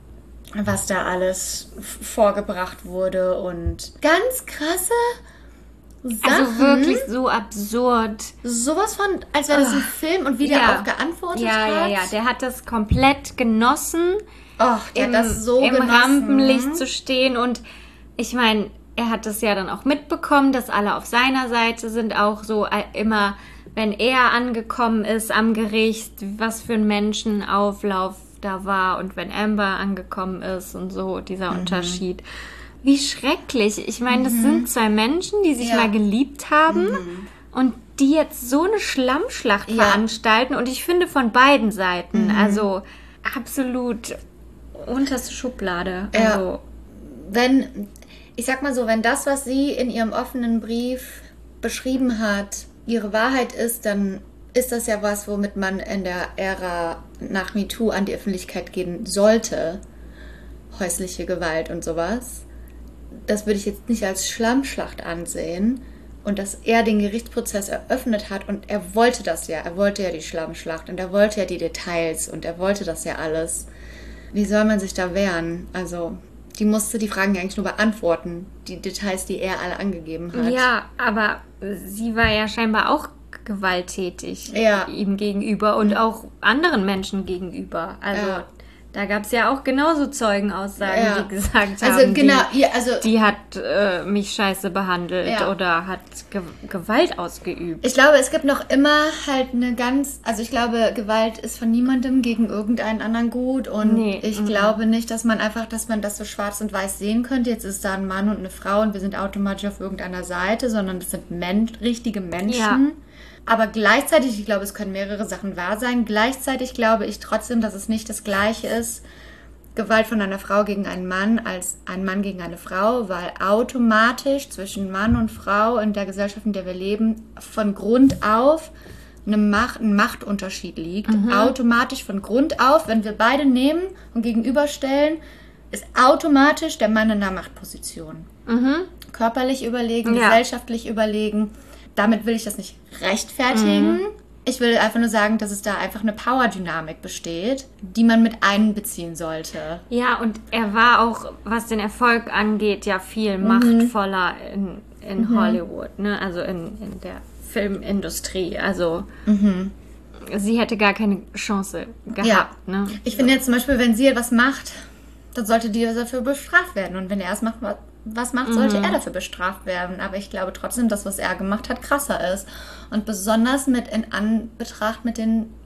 was da alles f- vorgebracht wurde und ganz krasse Sachen.
Also wirklich so absurd.
Sowas von, als wäre das ein Film und wie der
ja.
auch geantwortet
ja,
hat.
Ja, ja, der hat das komplett genossen.
Oh, der
im,
hat das so
im
genossen.
Rampenlicht zu stehen und ich meine, er hat das ja dann auch mitbekommen, dass alle auf seiner Seite sind, auch so immer, wenn er angekommen ist am Gericht, was für ein Menschenauflauf da war und wenn Amber angekommen ist und so, dieser mhm. Unterschied. Wie schrecklich. Ich meine, das mhm. sind zwei Menschen, die sich ja. mal geliebt haben mhm. und die jetzt so eine Schlammschlacht ja. veranstalten und ich finde von beiden Seiten, mhm. also absolut unterste Schublade.
Ja.
Also,
wenn... Ich sag mal so, wenn das, was sie in ihrem offenen Brief beschrieben hat, ihre Wahrheit ist, dann ist das ja was, womit man in der Ära nach MeToo an die Öffentlichkeit gehen sollte. Häusliche Gewalt und sowas. Das würde ich jetzt nicht als Schlammschlacht ansehen. Und dass er den Gerichtsprozess eröffnet hat und er wollte das ja. Er wollte ja die Schlammschlacht und er wollte ja die Details und er wollte das ja alles. Wie soll man sich da wehren? Also... Die musste die Fragen eigentlich nur beantworten, die Details, die er alle angegeben hat.
Ja, aber sie war ja scheinbar auch gewalttätig
ja.
ihm gegenüber und auch anderen Menschen gegenüber. Also
ja.
da gab es ja auch genauso Zeugenaussagen,
ja.
die gesagt
also,
haben,
genau,
die,
ja, also,
die hat äh, mich scheiße behandelt
ja.
oder hat Ge- Gewalt ausgeübt.
Ich glaube, es gibt noch immer halt eine ganz, also ich glaube, Gewalt ist von niemandem gegen irgendeinen anderen gut und
nee.
ich
mhm.
glaube nicht, dass man einfach, dass man das so schwarz und weiß sehen könnte. Jetzt ist da ein Mann und eine Frau und wir sind automatisch auf irgendeiner Seite, sondern das sind Men- richtige Menschen.
Ja.
Aber gleichzeitig, ich glaube, es können mehrere Sachen wahr sein. Gleichzeitig glaube ich trotzdem, dass es nicht das Gleiche ist, Gewalt von einer Frau gegen einen Mann, als ein Mann gegen eine Frau, weil automatisch zwischen Mann und Frau in der Gesellschaft, in der wir leben, von Grund auf eine Macht, ein Machtunterschied liegt. Mhm. Automatisch von Grund auf, wenn wir beide nehmen und gegenüberstellen, ist automatisch der Mann in einer Machtposition.
Mhm.
Körperlich überlegen,
ja.
gesellschaftlich überlegen. Damit will ich das nicht rechtfertigen. Mhm. Ich will einfach nur sagen, dass es da einfach eine Power-Dynamik besteht, die man mit einbeziehen sollte.
Ja, und er war auch, was den Erfolg angeht, ja viel mhm. machtvoller in, in mhm. Hollywood, ne? Also in, in der Filmindustrie. Also mhm. sie hätte gar keine Chance gehabt.
Ja.
Ne?
Ich finde jetzt zum Beispiel, wenn sie etwas macht, dann sollte die dafür bestraft werden. Und wenn er es macht, was macht, sollte mhm. er dafür bestraft werden. Aber ich glaube trotzdem, dass was er gemacht hat, krasser ist. Und besonders mit in Anbetracht mit den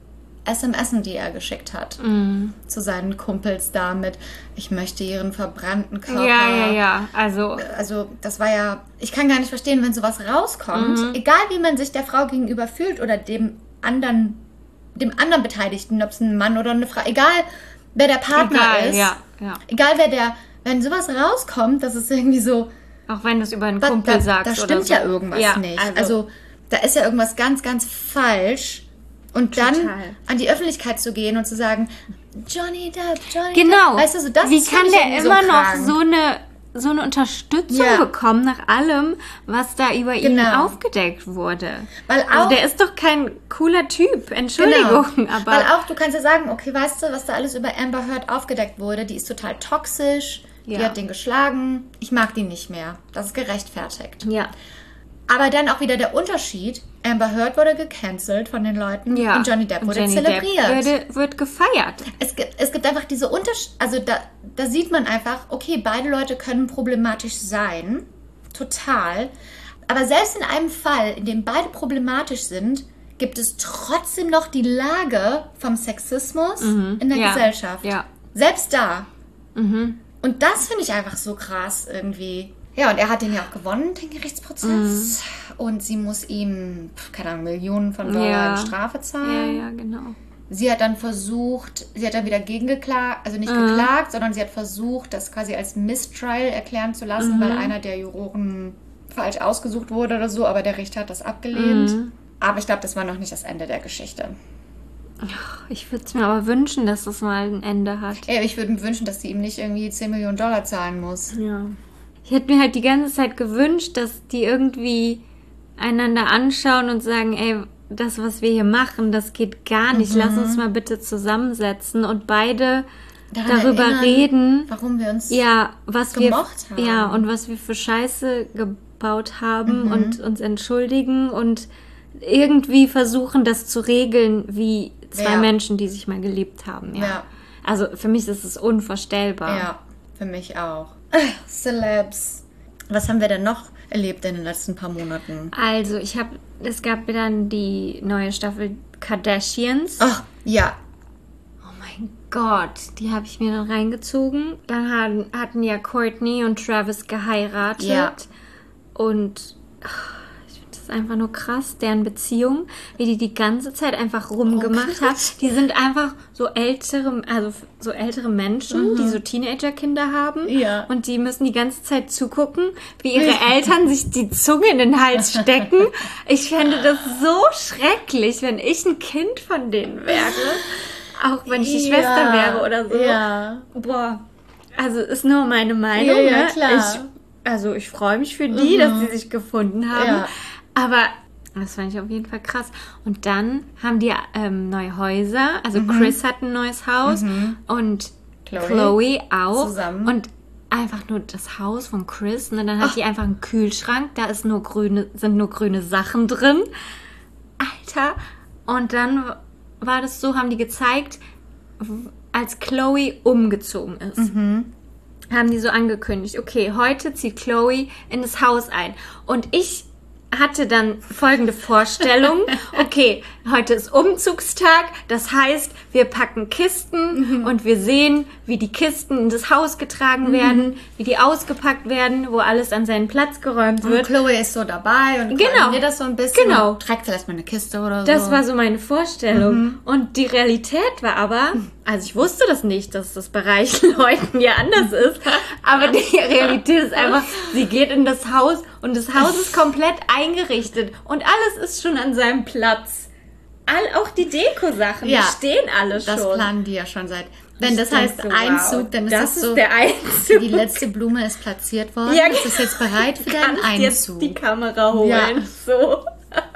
S M S, die er geschickt hat
Mm.
zu seinen Kumpels damit. Ich möchte ihren verbrannten Körper.
Ja, ja, ja. Also,
Also das war ja, ich kann gar nicht verstehen, wenn sowas rauskommt,
Mhm.
egal wie man sich der Frau gegenüber fühlt oder dem anderen, dem anderen Beteiligten, ob es ein Mann oder eine Frau, egal wer der Partner
egal,
ist,
ja, ja.
egal wer der, wenn sowas rauskommt, das ist irgendwie so,
Auch wenn du es über einen
da,
Kumpel
da,
sagst
da
oder
stimmt
so.
ja irgendwas
Ja,
nicht.
Also,
Also, da ist ja irgendwas ganz, ganz falsch. Und dann
Total.
an die Öffentlichkeit zu gehen und zu sagen, Johnny Depp, Johnny
genau.
Depp. Weißt du, so das
Wie
ist
kann
für mich
der
irgendwie
immer
so
noch
krank.
so eine, so eine Unterstützung
Ja.
bekommen nach allem, was da über ihn
Genau.
aufgedeckt wurde?
Weil
Also
auch-
der ist doch kein cooler Typ, Entschuldigung,
Genau.
aber...
Weil auch, du kannst ja sagen, okay, weißt du, was da alles über Amber Heard aufgedeckt wurde, die ist total toxisch, die
Ja.
hat den geschlagen, ich mag die nicht mehr. Das ist gerechtfertigt.
ja.
Aber dann auch wieder der Unterschied, Amber Heard wurde gecancelt von den Leuten
Ja.
und Johnny Depp
Und
wurde
Johnny
zelebriert.
Depp würde, wird gefeiert.
Es gibt, es gibt einfach diese Unterschiede, also da, da sieht man einfach, okay, beide Leute können problematisch sein, total. Aber selbst in einem Fall, in dem beide problematisch sind, gibt es trotzdem noch die Lage vom Sexismus in der
Ja.
Gesellschaft.
Ja.
Selbst da. Und das finde ich einfach so krass irgendwie. Ja, und er hat den ja auch gewonnen, den Gerichtsprozess. Und sie muss ihm, pf, keine Ahnung, Millionen von Dollar
Ja.
in Strafe
Ja,
zahlen.
ja, genau.
Sie hat dann versucht, sie hat dann wieder gegengeklagt, also nicht
Mhm.
geklagt, sondern sie hat versucht, das quasi als Mistrial erklären zu lassen,
Mhm.
weil einer der Juroren falsch ausgesucht wurde oder so, aber der Richter hat das abgelehnt.
Mhm.
Aber ich glaube, das war noch nicht das Ende der Geschichte.
Ich würde es mir aber wünschen, dass das mal ein Ende hat.
Ey, ich würde mir wünschen, dass sie ihm nicht irgendwie zehn Millionen Dollar zahlen muss.
Ja. Ich hätte mir halt die ganze Zeit gewünscht, dass die irgendwie einander anschauen und sagen, ey, das, was wir hier machen, das geht gar nicht. Lass uns mal bitte zusammensetzen und beide
Daran
darüber
erinnern,
reden,
warum wir uns...
ja, was
gemocht
wir
haben.
ja und was wir für Scheiße gebaut haben und uns entschuldigen und irgendwie versuchen, das zu regeln, wie zwei
Ja.
Menschen, die sich mal geliebt haben. Ja.
Ja.
Also für mich ist es unvorstellbar.
Ja, für mich auch. Celebs. Was haben wir denn noch erlebt in den letzten paar Monaten?
Also, ich habe, es gab dann die neue Staffel Kardashians.
Ach, ja.
Oh mein Gott, die habe ich mir dann reingezogen. Dann hatten, hatten ja Courtney und Travis geheiratet.
Ja.
Und ach, ich finde das einfach nur krass, deren Beziehung, wie die die ganze Zeit einfach rumgemacht hat. Die sind einfach so ältere, also so ältere Menschen, die so Teenagerkinder haben.
Ja.
Und die müssen die ganze Zeit zugucken, wie ihre Eltern sich die Zunge in den Hals stecken. Ich fände das so schrecklich, wenn ich ein Kind von denen wäre. Auch wenn ich die
Ja.
Schwester wäre oder so.
Ja.
Boah. Also ist nur meine Meinung.
Ja, ja,
ne?
klar.
Ich, also ich freue mich für die, dass sie sich gefunden haben.
Ja.
Aber das fand ich auf jeden Fall krass. Und dann haben die ähm, neue Häuser. Also Chris hat ein neues Haus und
Chloe.
Chloe, auch.
Zusammen.
Und einfach nur das Haus von Chris. Und dann hat die einfach einen Kühlschrank. Da ist nur grüne, sind nur grüne Sachen drin. Alter. Und dann war das so, haben die gezeigt, w- als Chloe umgezogen ist. Haben die so angekündigt, okay, heute zieht Chloe in das Haus ein. Und ich hatte dann folgende Vorstellung. Okay, heute ist Umzugstag. Das heißt, wir packen Kisten und wir sehen, wie die Kisten in das Haus getragen werden, wie die ausgepackt werden, wo alles an seinen Platz geräumt
Und
wird.
Chloe ist so dabei und
Genau.
koordiniert das so ein bisschen.
Genau.
Und trägt vielleicht mal eine Kiste oder so.
Das war so meine Vorstellung. Und die Realität war aber, also ich wusste das nicht, dass das bei reichen Leuten ja anders ist, aber die Realität ist einfach, sie geht in das Haus und das Haus ist komplett eingerichtet und alles ist schon an seinem Platz. All, auch die Deko-Sachen,
Ja.
die stehen alle schon.
Das planen die ja schon seit... Wenn
Ich
das
denk
heißt
so,
Einzug,
wow,
dann ist
das
das
ist
so...
der Einzug.
Die letzte Blume ist platziert worden.
Ja,
Es ist jetzt bereit für deinen
Kannst jetzt
Einzug.
die Kamera holen.
Ja.
So.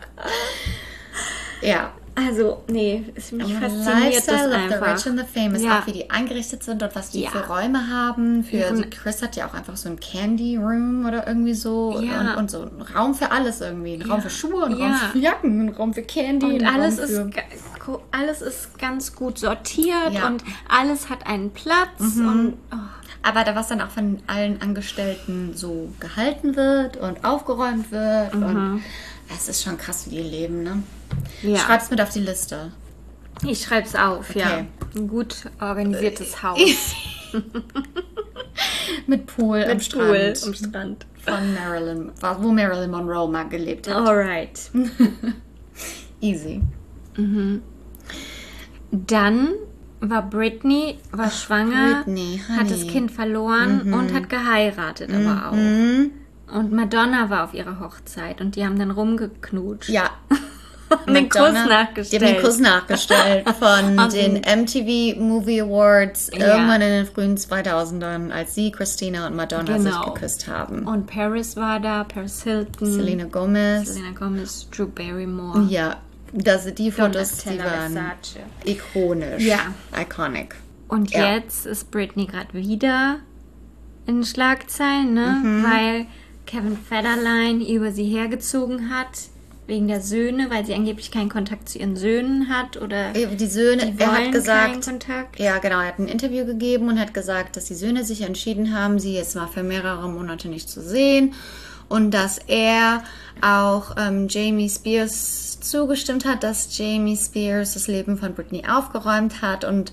Ja.
Also, nee, es mich fasziniert
Lifestyle
das
of the
einfach.
rich and the famous.
Ja.
Auch wie die eingerichtet sind und was die
Ja.
für Räume haben. Für, also
Ihren-
Chris hat ja auch einfach so ein Candy Room oder irgendwie so.
Ja.
Und, und so ein Raum für alles irgendwie. Ein Raum für Schuhe, ein Raum
Ja.
für Jacken, ein Raum für Candy.
Und
ein
alles
Raum
ist,
für...
ga- ko- alles ist ganz gut sortiert
Ja.
und alles hat einen Platz. Und, oh,
Aber da was dann auch von allen Angestellten so gehalten wird und aufgeräumt wird. Und es ist schon krass, wie die leben, ne?
Ja.
Schreib's mit auf die Liste.
Ich schreibe es auf,
Okay.
ja. Ein gut organisiertes Haus.
Mit Pool am
Mit
Strand.
Pool am Strand.
Von Marilyn, wo Marilyn Monroe mal gelebt hat.
Alright.
Easy.
Dann war Britney, war schwanger,
Britney,
hat
honey.
das Kind verloren und hat geheiratet aber auch. Und Madonna war auf ihrer Hochzeit und die haben dann rumgeknutscht.
Ja.
Und den Kuss
Madonna-
nachgestellt.
Die haben den Kuss nachgestellt von
Und-
den M T V Movie Awards
Ja.
irgendwann in den frühen zweitausendern, als sie, Christina und Madonna
Genau.
sich geküsst haben.
Und Paris war da, Paris Hilton,
Selena Gomez.
Selena Gomez, Drew Barrymore.
Ja, das, die Fotos, die
Donatella
waren
Versace.
ikonisch.
Ja.
Iconic.
Und
Ja.
jetzt ist Britney gerade wieder in den Schlagzeilen, ne?
Mhm.
Weil Kevin Federline über sie hergezogen hat, wegen der Söhne, weil sie angeblich keinen Kontakt zu ihren Söhnen hat oder
Die Söhne,
die
er
wollen
hat
keinen
gesagt,
Kontakt.
ja genau, er hat ein Interview gegeben und hat gesagt, dass die Söhne sich entschieden haben, sie jetzt mal für mehrere Monate nicht zu sehen und dass er auch ähm, Jamie Spears zugestimmt hat, dass Jamie Spears das Leben von Britney aufgeräumt hat und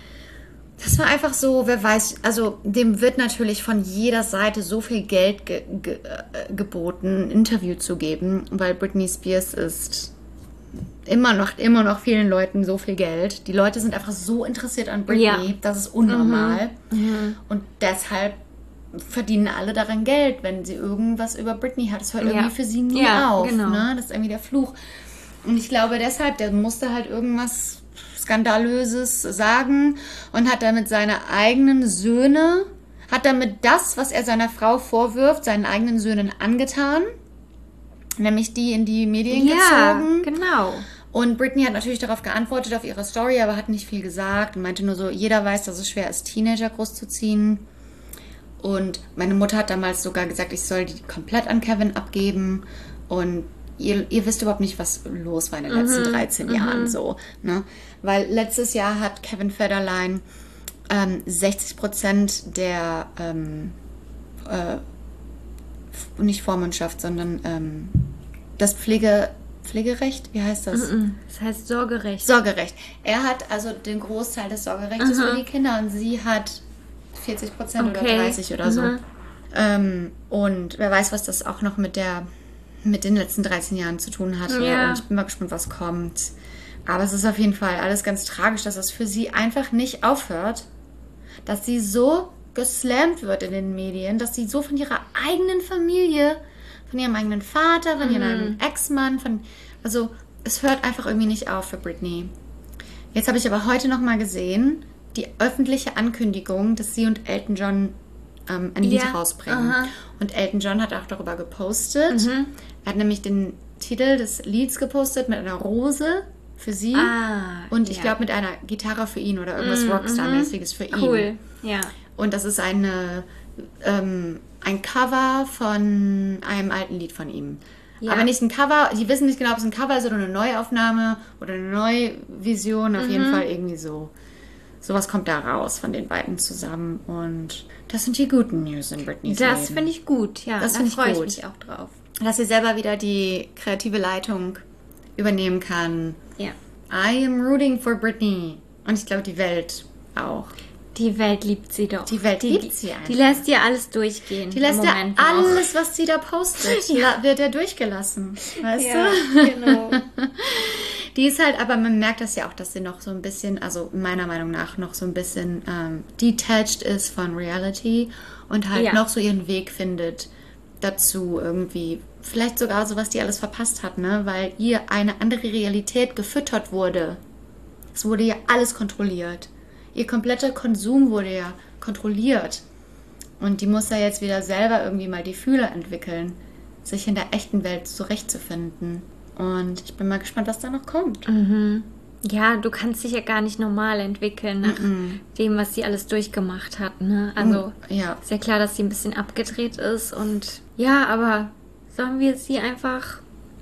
das war einfach so, wer weiß, also dem wird natürlich von jeder Seite so viel Geld ge ge äh, geboten, ein Interview zu geben, weil Britney Spears ist immer noch, immer noch vielen Leuten so viel Geld. Die Leute sind einfach so interessiert an Britney,
Ja.
das ist unnormal. Und deshalb verdienen alle daran Geld, wenn sie irgendwas über Britney hat. Das hört
Ja.
irgendwie für sie nie
Ja,
auf.
genau.
Ne? Das ist irgendwie der Fluch. Und ich glaube deshalb, der musste halt irgendwas Skandalöses sagen und hat damit seine eigenen Söhne, hat damit das, was er seiner Frau vorwirft, seinen eigenen Söhnen angetan. Nämlich die in die Medien
Ja,
gezogen.
genau.
Und Britney hat natürlich darauf geantwortet, auf ihre Story, aber hat nicht viel gesagt und meinte nur so, jeder weiß, dass es schwer ist, Teenager großzuziehen. Und meine Mutter hat damals sogar gesagt, ich soll die komplett an Kevin abgeben. Und ihr, ihr wisst überhaupt nicht, was los war in den letzten dreizehn Jahren so. Ne? Weil letztes Jahr hat Kevin Federline ähm, sechzig Prozent der, ähm, äh, nicht Vormundschaft, sondern ähm, das Pflege... Pflegerecht, wie heißt das?
Das heißt Sorgerecht.
Sorgerecht. Er hat also den Großteil des Sorgerechts für die Kinder und sie hat vierzig Prozent oder
Okay.
dreißig oder so.
Mhm.
Ähm, und wer weiß, was das auch noch mit der mit den letzten dreizehn Jahren zu tun hatte.
Ja.
Und ich bin mal gespannt, was kommt. Aber es ist auf jeden Fall alles ganz tragisch, dass das für sie einfach nicht aufhört. Dass sie so geslammt wird in den Medien, dass sie so von ihrer eigenen Familie, von ihrem eigenen Vater, von ihrem eigenen Ex-Mann, von, also es hört einfach irgendwie nicht auf für Britney. Jetzt habe ich aber heute noch mal gesehen, die öffentliche Ankündigung, dass sie und Elton John ähm, ein Lied
Ja,
rausbringen.
aha.
Und Elton John hat auch darüber gepostet. Er hat nämlich den Titel des Lieds gepostet mit einer Rose für sie
Ah,
und ich
ja.
glaube mit einer Gitarre für ihn oder irgendwas Rockstar-mäßiges für ihn.
Cool, ja.
Und das ist eine, ähm, ein Cover von einem alten Lied von ihm.
Ja.
Aber nicht ein Cover, die wissen nicht genau, ob es ein Cover ist oder eine Neuaufnahme oder eine Neuvision. Auf
Mhm.
jeden Fall irgendwie so. Sowas kommt da raus von den beiden zusammen. Und das sind die guten News in Britneys Leben.
Das finde ich gut, ja.
Das
da
finde ich
freue ich
gut.
mich auch drauf.
Dass sie selber wieder die kreative Leitung übernehmen kann.
Ja.
I am rooting for Britney. Und ich glaube, die Welt auch.
Die Welt liebt sie doch.
Die Welt
die,
liebt
die,
sie einfach.
Die lässt ihr alles durchgehen.
Die lässt
im
ja
Moment noch.
alles, was sie da postet, la- wird ja durchgelassen. Weißt
Ja,
du?
genau.
Die ist halt, aber man merkt das ja auch, dass sie noch so ein bisschen, also meiner Meinung nach noch so ein bisschen ähm, detached ist von Reality und halt
Ja.
noch so ihren Weg findet dazu irgendwie. Vielleicht sogar so, was die alles verpasst hat, ne? Weil ihr eine andere Realität gefüttert wurde. Es wurde ja alles kontrolliert. Ihr kompletter Konsum wurde ja kontrolliert. Und die muss ja jetzt wieder selber irgendwie mal die Fühler entwickeln, sich in der echten Welt zurechtzufinden. Und ich bin mal gespannt, was da noch kommt.
Ja, du kannst dich ja gar nicht normal entwickeln nach dem, was sie alles durchgemacht hat. Ne? Also
Ja.
ist ja klar, dass sie ein bisschen abgedreht ist. Und ja, aber sollen wir sie einfach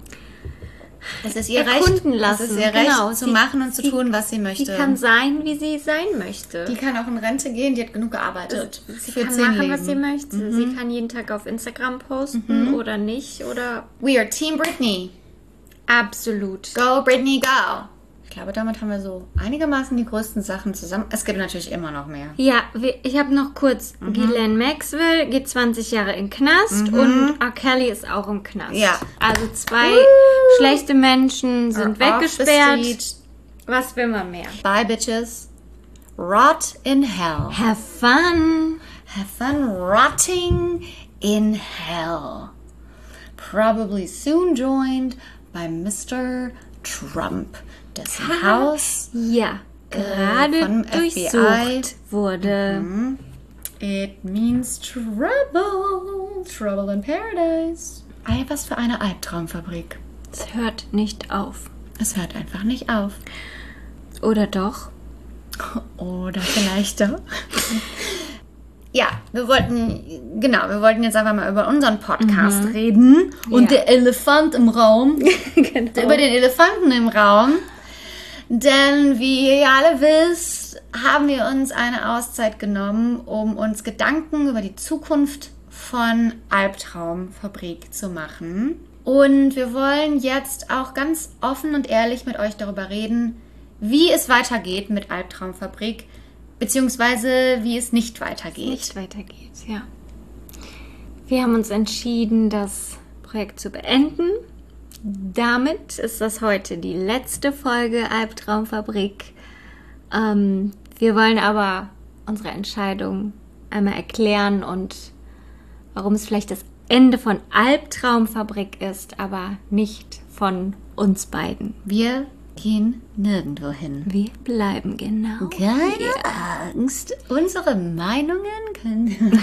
Es ist ihr
erkunden
Recht,
lassen?
es ist ihr Recht,
Genau,
zu
sie-
machen und zu
sie-
tun, was sie möchte.
Sie kann sein, wie sie sein möchte.
Die kann auch in Rente gehen, die hat genug gearbeitet.
Sie
für
kann
zehn
machen,
Leben.
was sie möchte. Sie kann jeden Tag auf Instagram posten oder nicht. Oder
We are Team Britney.
absolut.
Go, Britney, go. glaube, damit haben wir so einigermaßen die größten Sachen zusammen. Es gibt natürlich immer noch mehr.
Ja, ich habe noch kurz, mhm. Ghislaine Maxwell geht zwanzig Jahre in den Knast mhm. und R. Kelly ist auch im Knast.
Ja.
Also zwei uh. schlechte Menschen sind Are weggesperrt. Was will man mehr?
Bye, bitches. Rot in hell.
Have fun.
Have fun rotting in hell. Probably soon joined by Mister Trump, dessen Haus
ja gerade
äh,
durchsucht wurde.
Mhm. It means trouble, trouble in paradise. Ei, was für eine Albtraumfabrik.
Es hört nicht auf.
Es hört einfach nicht auf.
Oder doch?
Oder vielleicht doch. Ja, wir wollten, genau, wir wollten jetzt einfach mal über unseren Podcast mhm. reden. Und ja. der Elefant im Raum. Genau. Über den Elefanten im Raum. Denn wie ihr ja alle wisst, haben wir uns eine Auszeit genommen, um uns Gedanken über die Zukunft von Albtraumfabrik zu machen. Und wir wollen jetzt auch ganz offen und ehrlich mit euch darüber reden, wie es weitergeht mit Albtraumfabrik, beziehungsweise wie es nicht weitergeht.
Nicht weitergeht, ja. Wir haben uns entschieden, das Projekt zu beenden. Damit ist das heute die letzte Folge Albtraumfabrik. Ähm, wir wollen aber unsere Entscheidung einmal erklären und warum es vielleicht das Ende von Albtraumfabrik ist, aber nicht von uns beiden.
Wir gehen nirgendwo hin.
Wir bleiben genau.
Keine
hier.
Angst. Unsere Meinungen können...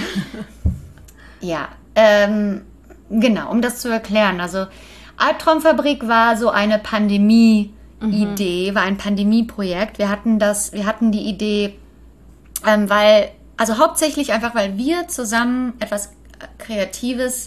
ja, ähm, genau, um das zu erklären. Also Albtraumfabrik war so eine Pandemie-Idee, mhm. war ein Pandemie-Projekt. Wir hatten das, wir hatten die Idee, ähm, weil, also hauptsächlich einfach, weil wir zusammen etwas Kreatives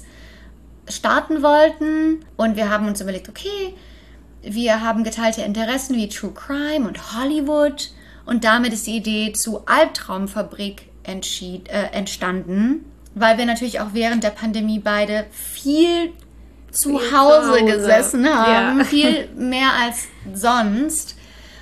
starten wollten und wir haben uns überlegt, okay, wir haben geteilte Interessen wie True Crime und Hollywood und damit ist die Idee zu Albtraumfabrik entschied, äh, entstanden, weil wir natürlich auch während der Pandemie beide viel zu Hause, Hause gesessen haben, ja. viel mehr als sonst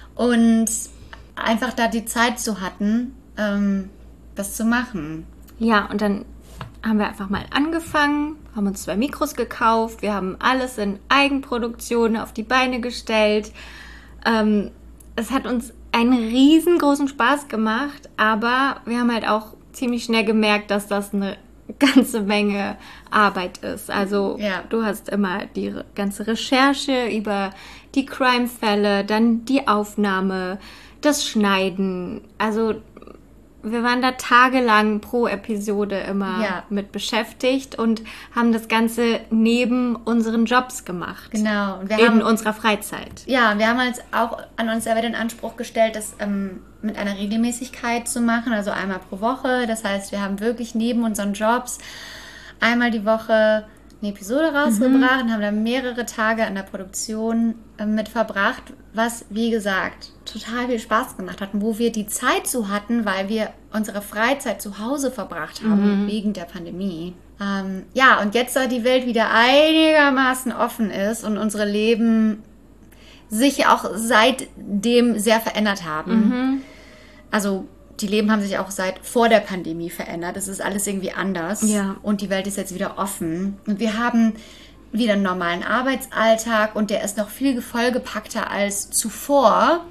und einfach da die Zeit zu hatten, ähm, das zu machen.
Ja, und dann haben wir einfach mal angefangen, haben uns zwei Mikros gekauft, wir haben alles in Eigenproduktion auf die Beine gestellt. Ähm, es hat uns einen riesengroßen Spaß gemacht, aber wir haben halt auch ziemlich schnell gemerkt, dass das eine ganze Menge Arbeit ist. Also
ja.
du hast immer die ganze Recherche über die Crime-Fälle, dann die Aufnahme, das Schneiden. Also wir waren da tagelang pro Episode immer
ja.
mit beschäftigt und haben das Ganze neben unseren Jobs gemacht.
Genau. Und wir
in
haben,
unserer Freizeit.
Ja, wir haben halt auch an uns selber den Anspruch gestellt, das ähm, mit einer Regelmäßigkeit zu machen, also einmal pro Woche. Das heißt, wir haben wirklich neben unseren Jobs einmal die Woche eine Episode rausgebracht mhm. und haben da mehrere Tage an der Produktion äh, mit verbracht, was, wie gesagt, total viel Spaß gemacht hat und wo wir die Zeit zu hatten, weil wir unsere Freizeit zu Hause verbracht haben, mhm. wegen der Pandemie. Ähm, ja, und jetzt, da die Welt wieder einigermaßen offen ist und unsere Leben sich auch seitdem sehr verändert haben.
Mhm.
Also die Leben haben sich auch seit vor der Pandemie verändert. Es ist alles irgendwie anders.
Ja.
Und die Welt ist jetzt wieder offen. Und wir haben wieder einen normalen Arbeitsalltag und der ist noch viel vollgepackter als zuvor.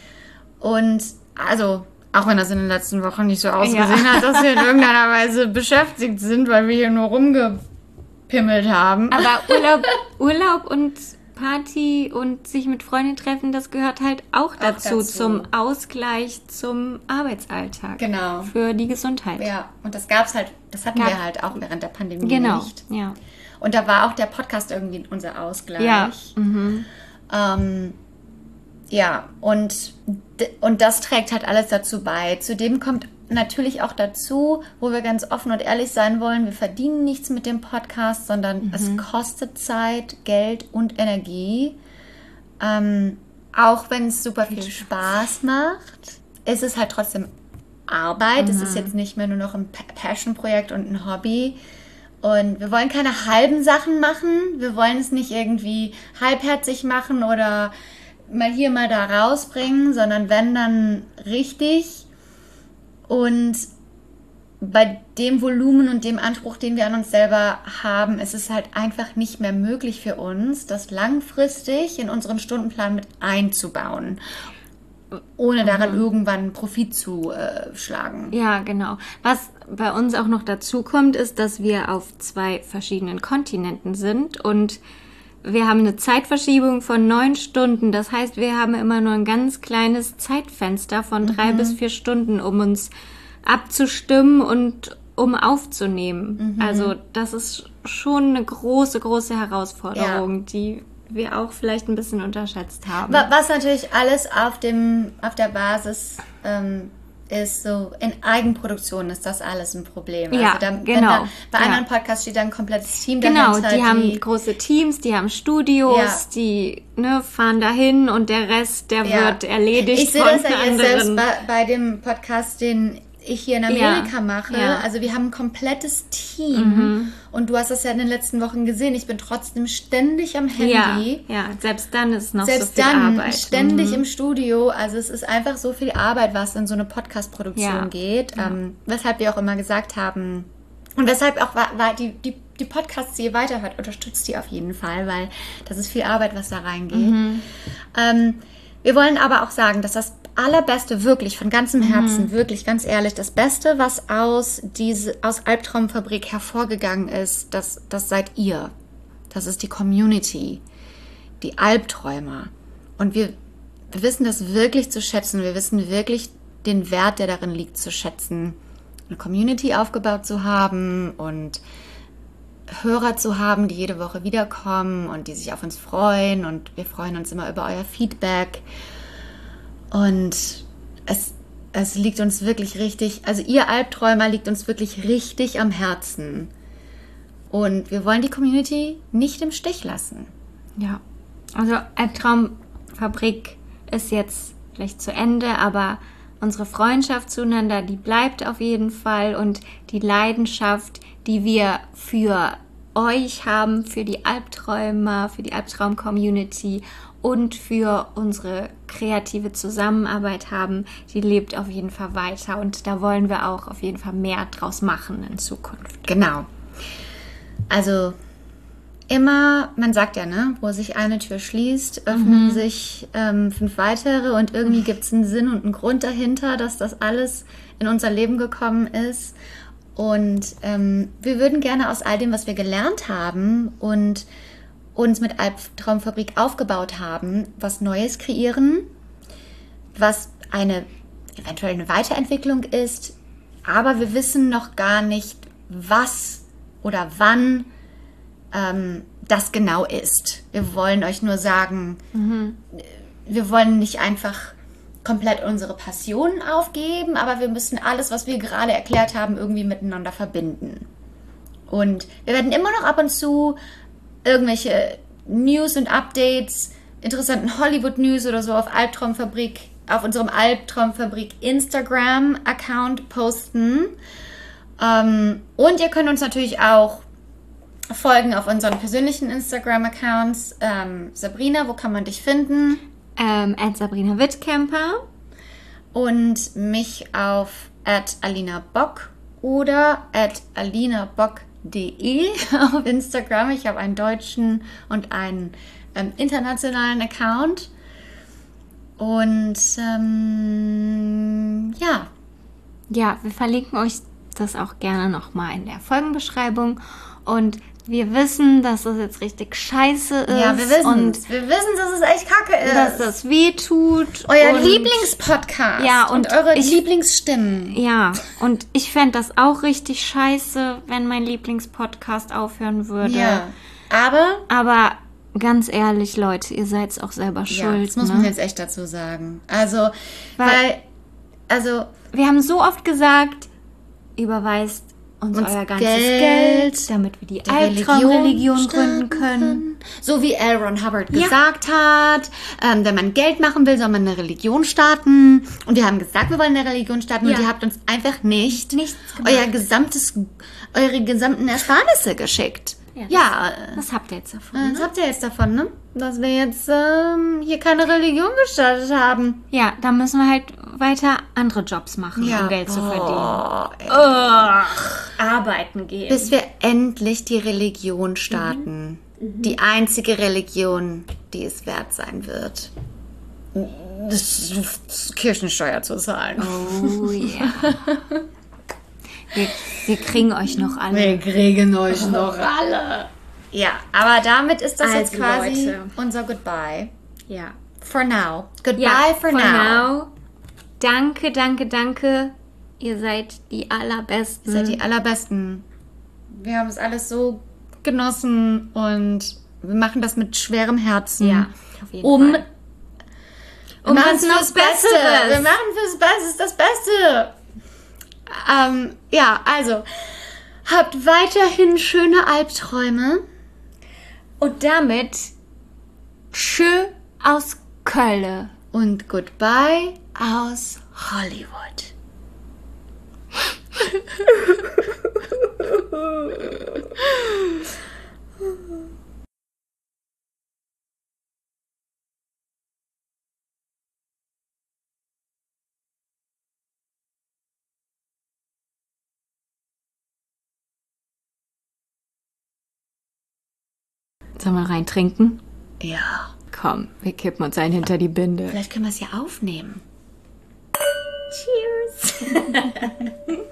Und also, auch wenn das in den letzten Wochen nicht so ausgesehen ja. hat, dass wir in irgendeiner Weise beschäftigt sind, weil wir hier nur rumgepimmelt haben.
Aber Urlaub, Urlaub und Party und sich mit Freunden treffen, das gehört halt auch dazu, auch dazu, zum Ausgleich zum Arbeitsalltag.
Genau.
Für die Gesundheit.
Ja, und das gab's halt, das hatten Gab, wir halt auch während der Pandemie
genau,
nicht.
Ja.
Und da war auch der Podcast irgendwie unser Ausgleich.
Ja. Mhm.
Ähm, ja, und, und das trägt halt alles dazu bei. Zudem kommt natürlich auch dazu, wo wir ganz offen und ehrlich sein wollen, wir verdienen nichts mit dem Podcast, sondern mhm. es kostet Zeit, Geld und Energie. Ähm, auch wenn es super viel Spaß macht, ist es halt trotzdem Arbeit. Mhm. Es ist jetzt nicht mehr nur noch ein Passion-Projekt und ein Hobby. Und wir wollen keine halben Sachen machen. Wir wollen es nicht irgendwie halbherzig machen oder mal hier, mal da rausbringen, sondern wenn, dann richtig. Und bei dem Volumen und dem Anspruch, den wir an uns selber haben, ist es halt einfach nicht mehr möglich für uns, das langfristig in unseren Stundenplan mit einzubauen, ohne daran mhm. irgendwann Profit zu äh, schlagen.
Ja, genau. Was bei uns auch noch dazu kommt, ist, dass wir auf zwei verschiedenen Kontinenten sind und wir haben eine Zeitverschiebung von neun Stunden. Das heißt, wir haben immer nur ein ganz kleines Zeitfenster von drei mhm. bis vier Stunden, um uns abzustimmen und um aufzunehmen. Mhm. Also das ist schon eine große, große Herausforderung, ja. die wir auch vielleicht ein bisschen unterschätzt haben.
Was natürlich alles auf dem auf der Basis ähm, ist, so in Eigenproduktion ist das alles ein Problem.
Ja,
also da,
genau.
Da, bei
ja.
anderen Podcasts steht da ein komplettes Team
genau,
dahinter.
Genau, die,
die
haben große Teams, die haben Studios, ja. die ne, fahren dahin und der Rest, der ja. wird erledigt
ich
von
sehe das ja
anderen.
jetzt selbst bei, bei dem Podcast, den ich hier in Amerika
ja,
mache.
ja.
Also wir haben ein komplettes Team
mhm.
und du hast das ja in den letzten Wochen gesehen. Ich bin trotzdem ständig am Handy.
Ja, ja. selbst dann ist noch
selbst
so viel
dann
Arbeit.
ständig
mhm.
im Studio. Also es ist einfach so viel Arbeit, was in so eine Podcast-Produktion
ja.
geht.
Ja.
Ähm, weshalb wir auch immer gesagt haben und weshalb auch war, war die, die, die Podcasts, die ihr weiterhört, unterstützt die auf jeden Fall, weil das ist viel Arbeit, was da reingeht. Mhm. Ähm, wir wollen aber auch sagen, dass das Allerbeste, wirklich von ganzem Herzen, mhm. wirklich ganz ehrlich, das Beste, was aus diese aus Albtraumfabrik hervorgegangen ist, das, das seid ihr. Das ist die Community, die Albträumer. Und wir, wir wissen das wirklich zu schätzen. Wir wissen wirklich den Wert, der darin liegt, zu schätzen, eine Community aufgebaut zu haben und Hörer zu haben, die jede Woche wiederkommen und die sich auf uns freuen. Und wir freuen uns immer über euer Feedback. Und es, es liegt uns wirklich richtig, also ihr Albträumer liegt uns wirklich richtig am Herzen. Und wir wollen die Community nicht im Stich lassen.
Ja, also Albtraumfabrik ist jetzt vielleicht zu Ende, aber unsere Freundschaft zueinander, die bleibt auf jeden Fall. Und die Leidenschaft, die wir für euch haben, für die Albträumer, für die Albtraum-Community und für unsere kreative Zusammenarbeit haben, die lebt auf jeden Fall weiter und da wollen wir auch auf jeden Fall mehr draus machen in Zukunft.
Genau. Also immer, man sagt ja, ne, wo sich eine Tür schließt, öffnen mhm. sich ähm, fünf weitere und irgendwie gibt es einen Sinn und einen Grund dahinter, dass das alles in unser Leben gekommen ist. Und ähm, wir würden gerne aus all dem, was wir gelernt haben und uns mit Albtraumfabrik aufgebaut haben, was Neues kreieren, was eine eventuell eine Weiterentwicklung ist, aber wir wissen noch gar nicht, was oder wann ähm, das genau ist. Wir wollen euch nur sagen, mhm. wir wollen nicht einfach komplett unsere Passionen aufgeben, aber wir müssen alles, was wir gerade erklärt haben, irgendwie miteinander verbinden. Und wir werden immer noch ab und zu irgendwelche News und Updates, interessanten Hollywood-News oder so auf Albtraumfabrik, auf unserem Albtraumfabrik Instagram-Account posten. Ähm, und ihr könnt uns natürlich auch folgen auf unseren persönlichen Instagram-Accounts. Ähm, Sabrina, wo kann man dich finden?
Ähm, at Sabrina Wittkemper.
Und mich auf at Alina Bock oder at alina bock punkt de auf Instagram. Ich habe einen deutschen und einen ähm, internationalen Account. Und ähm, ja.
Ja, wir verlinken euch das auch gerne nochmal in der Folgenbeschreibung. Und wir wissen, dass das jetzt richtig scheiße ist.
Ja, wir wissen
und
Wir wissen, dass es echt kacke ist.
Dass das weh tut.
Euer und Lieblingspodcast.
Ja, und,
und eure
ich,
Lieblingsstimmen.
Ja, und ich fände das auch richtig scheiße, wenn mein Lieblingspodcast aufhören würde.
Ja, aber...
Aber ganz ehrlich, Leute, ihr seid auch selber schuld. Ja,
das muss
ne?
man jetzt echt dazu sagen. Also, weil... weil also...
Wir haben so oft gesagt, überweist uns, uns euer ganzes Geld, Geld, damit wir die, die Albtraumreligion gründen können. können.
So wie L. Ron Hubbard ja. gesagt hat, ähm, wenn man Geld machen will, soll man eine Religion starten. Und wir haben gesagt, wir wollen eine Religion starten. Ja. Und ihr habt uns einfach nicht
Nichts
euer gesamtes, eure gesamten Ersparnisse geschickt.
das,
Ja,
das habt ihr jetzt davon.
äh, das habt ihr jetzt davon, ne? Dass wir jetzt ähm, hier keine Religion gestartet haben.
Ja, da müssen wir halt weiter andere Jobs machen,
Ja.
um Geld zu verdienen.
Oh, ey.
Ach, arbeiten gehen.
Bis wir endlich die Religion starten. Die einzige Religion, die es wert sein wird. Das, das Kirchensteuer zu zahlen.
Oh ja. Wir, wir kriegen euch noch alle.
Wir kriegen euch noch alle. Ja, aber damit ist das
Also,
jetzt quasi
Leute.
unser Goodbye.
Ja.
For now. Goodbye
Ja,
for,
for
now.
now. Danke, danke, danke. Ihr seid die allerbesten.
Ihr seid die allerbesten. Wir haben es alles so genossen und wir machen das mit schwerem Herzen.
Ja, auf jeden
um
Fall.
Wir
Um
machen
was
es
noch
fürs Beste.
Besseres.
Wir machen fürs Beste das Beste. Ähm, ja, also habt weiterhin schöne Albträume.
Und damit tschö aus Köln.
Und goodbye aus Hollywood.
Sollen wir reintrinken?
Ja,
Komm, wir kippen uns einen hinter die Binde.
vielleicht können wir es ja aufnehmen.
Cheers.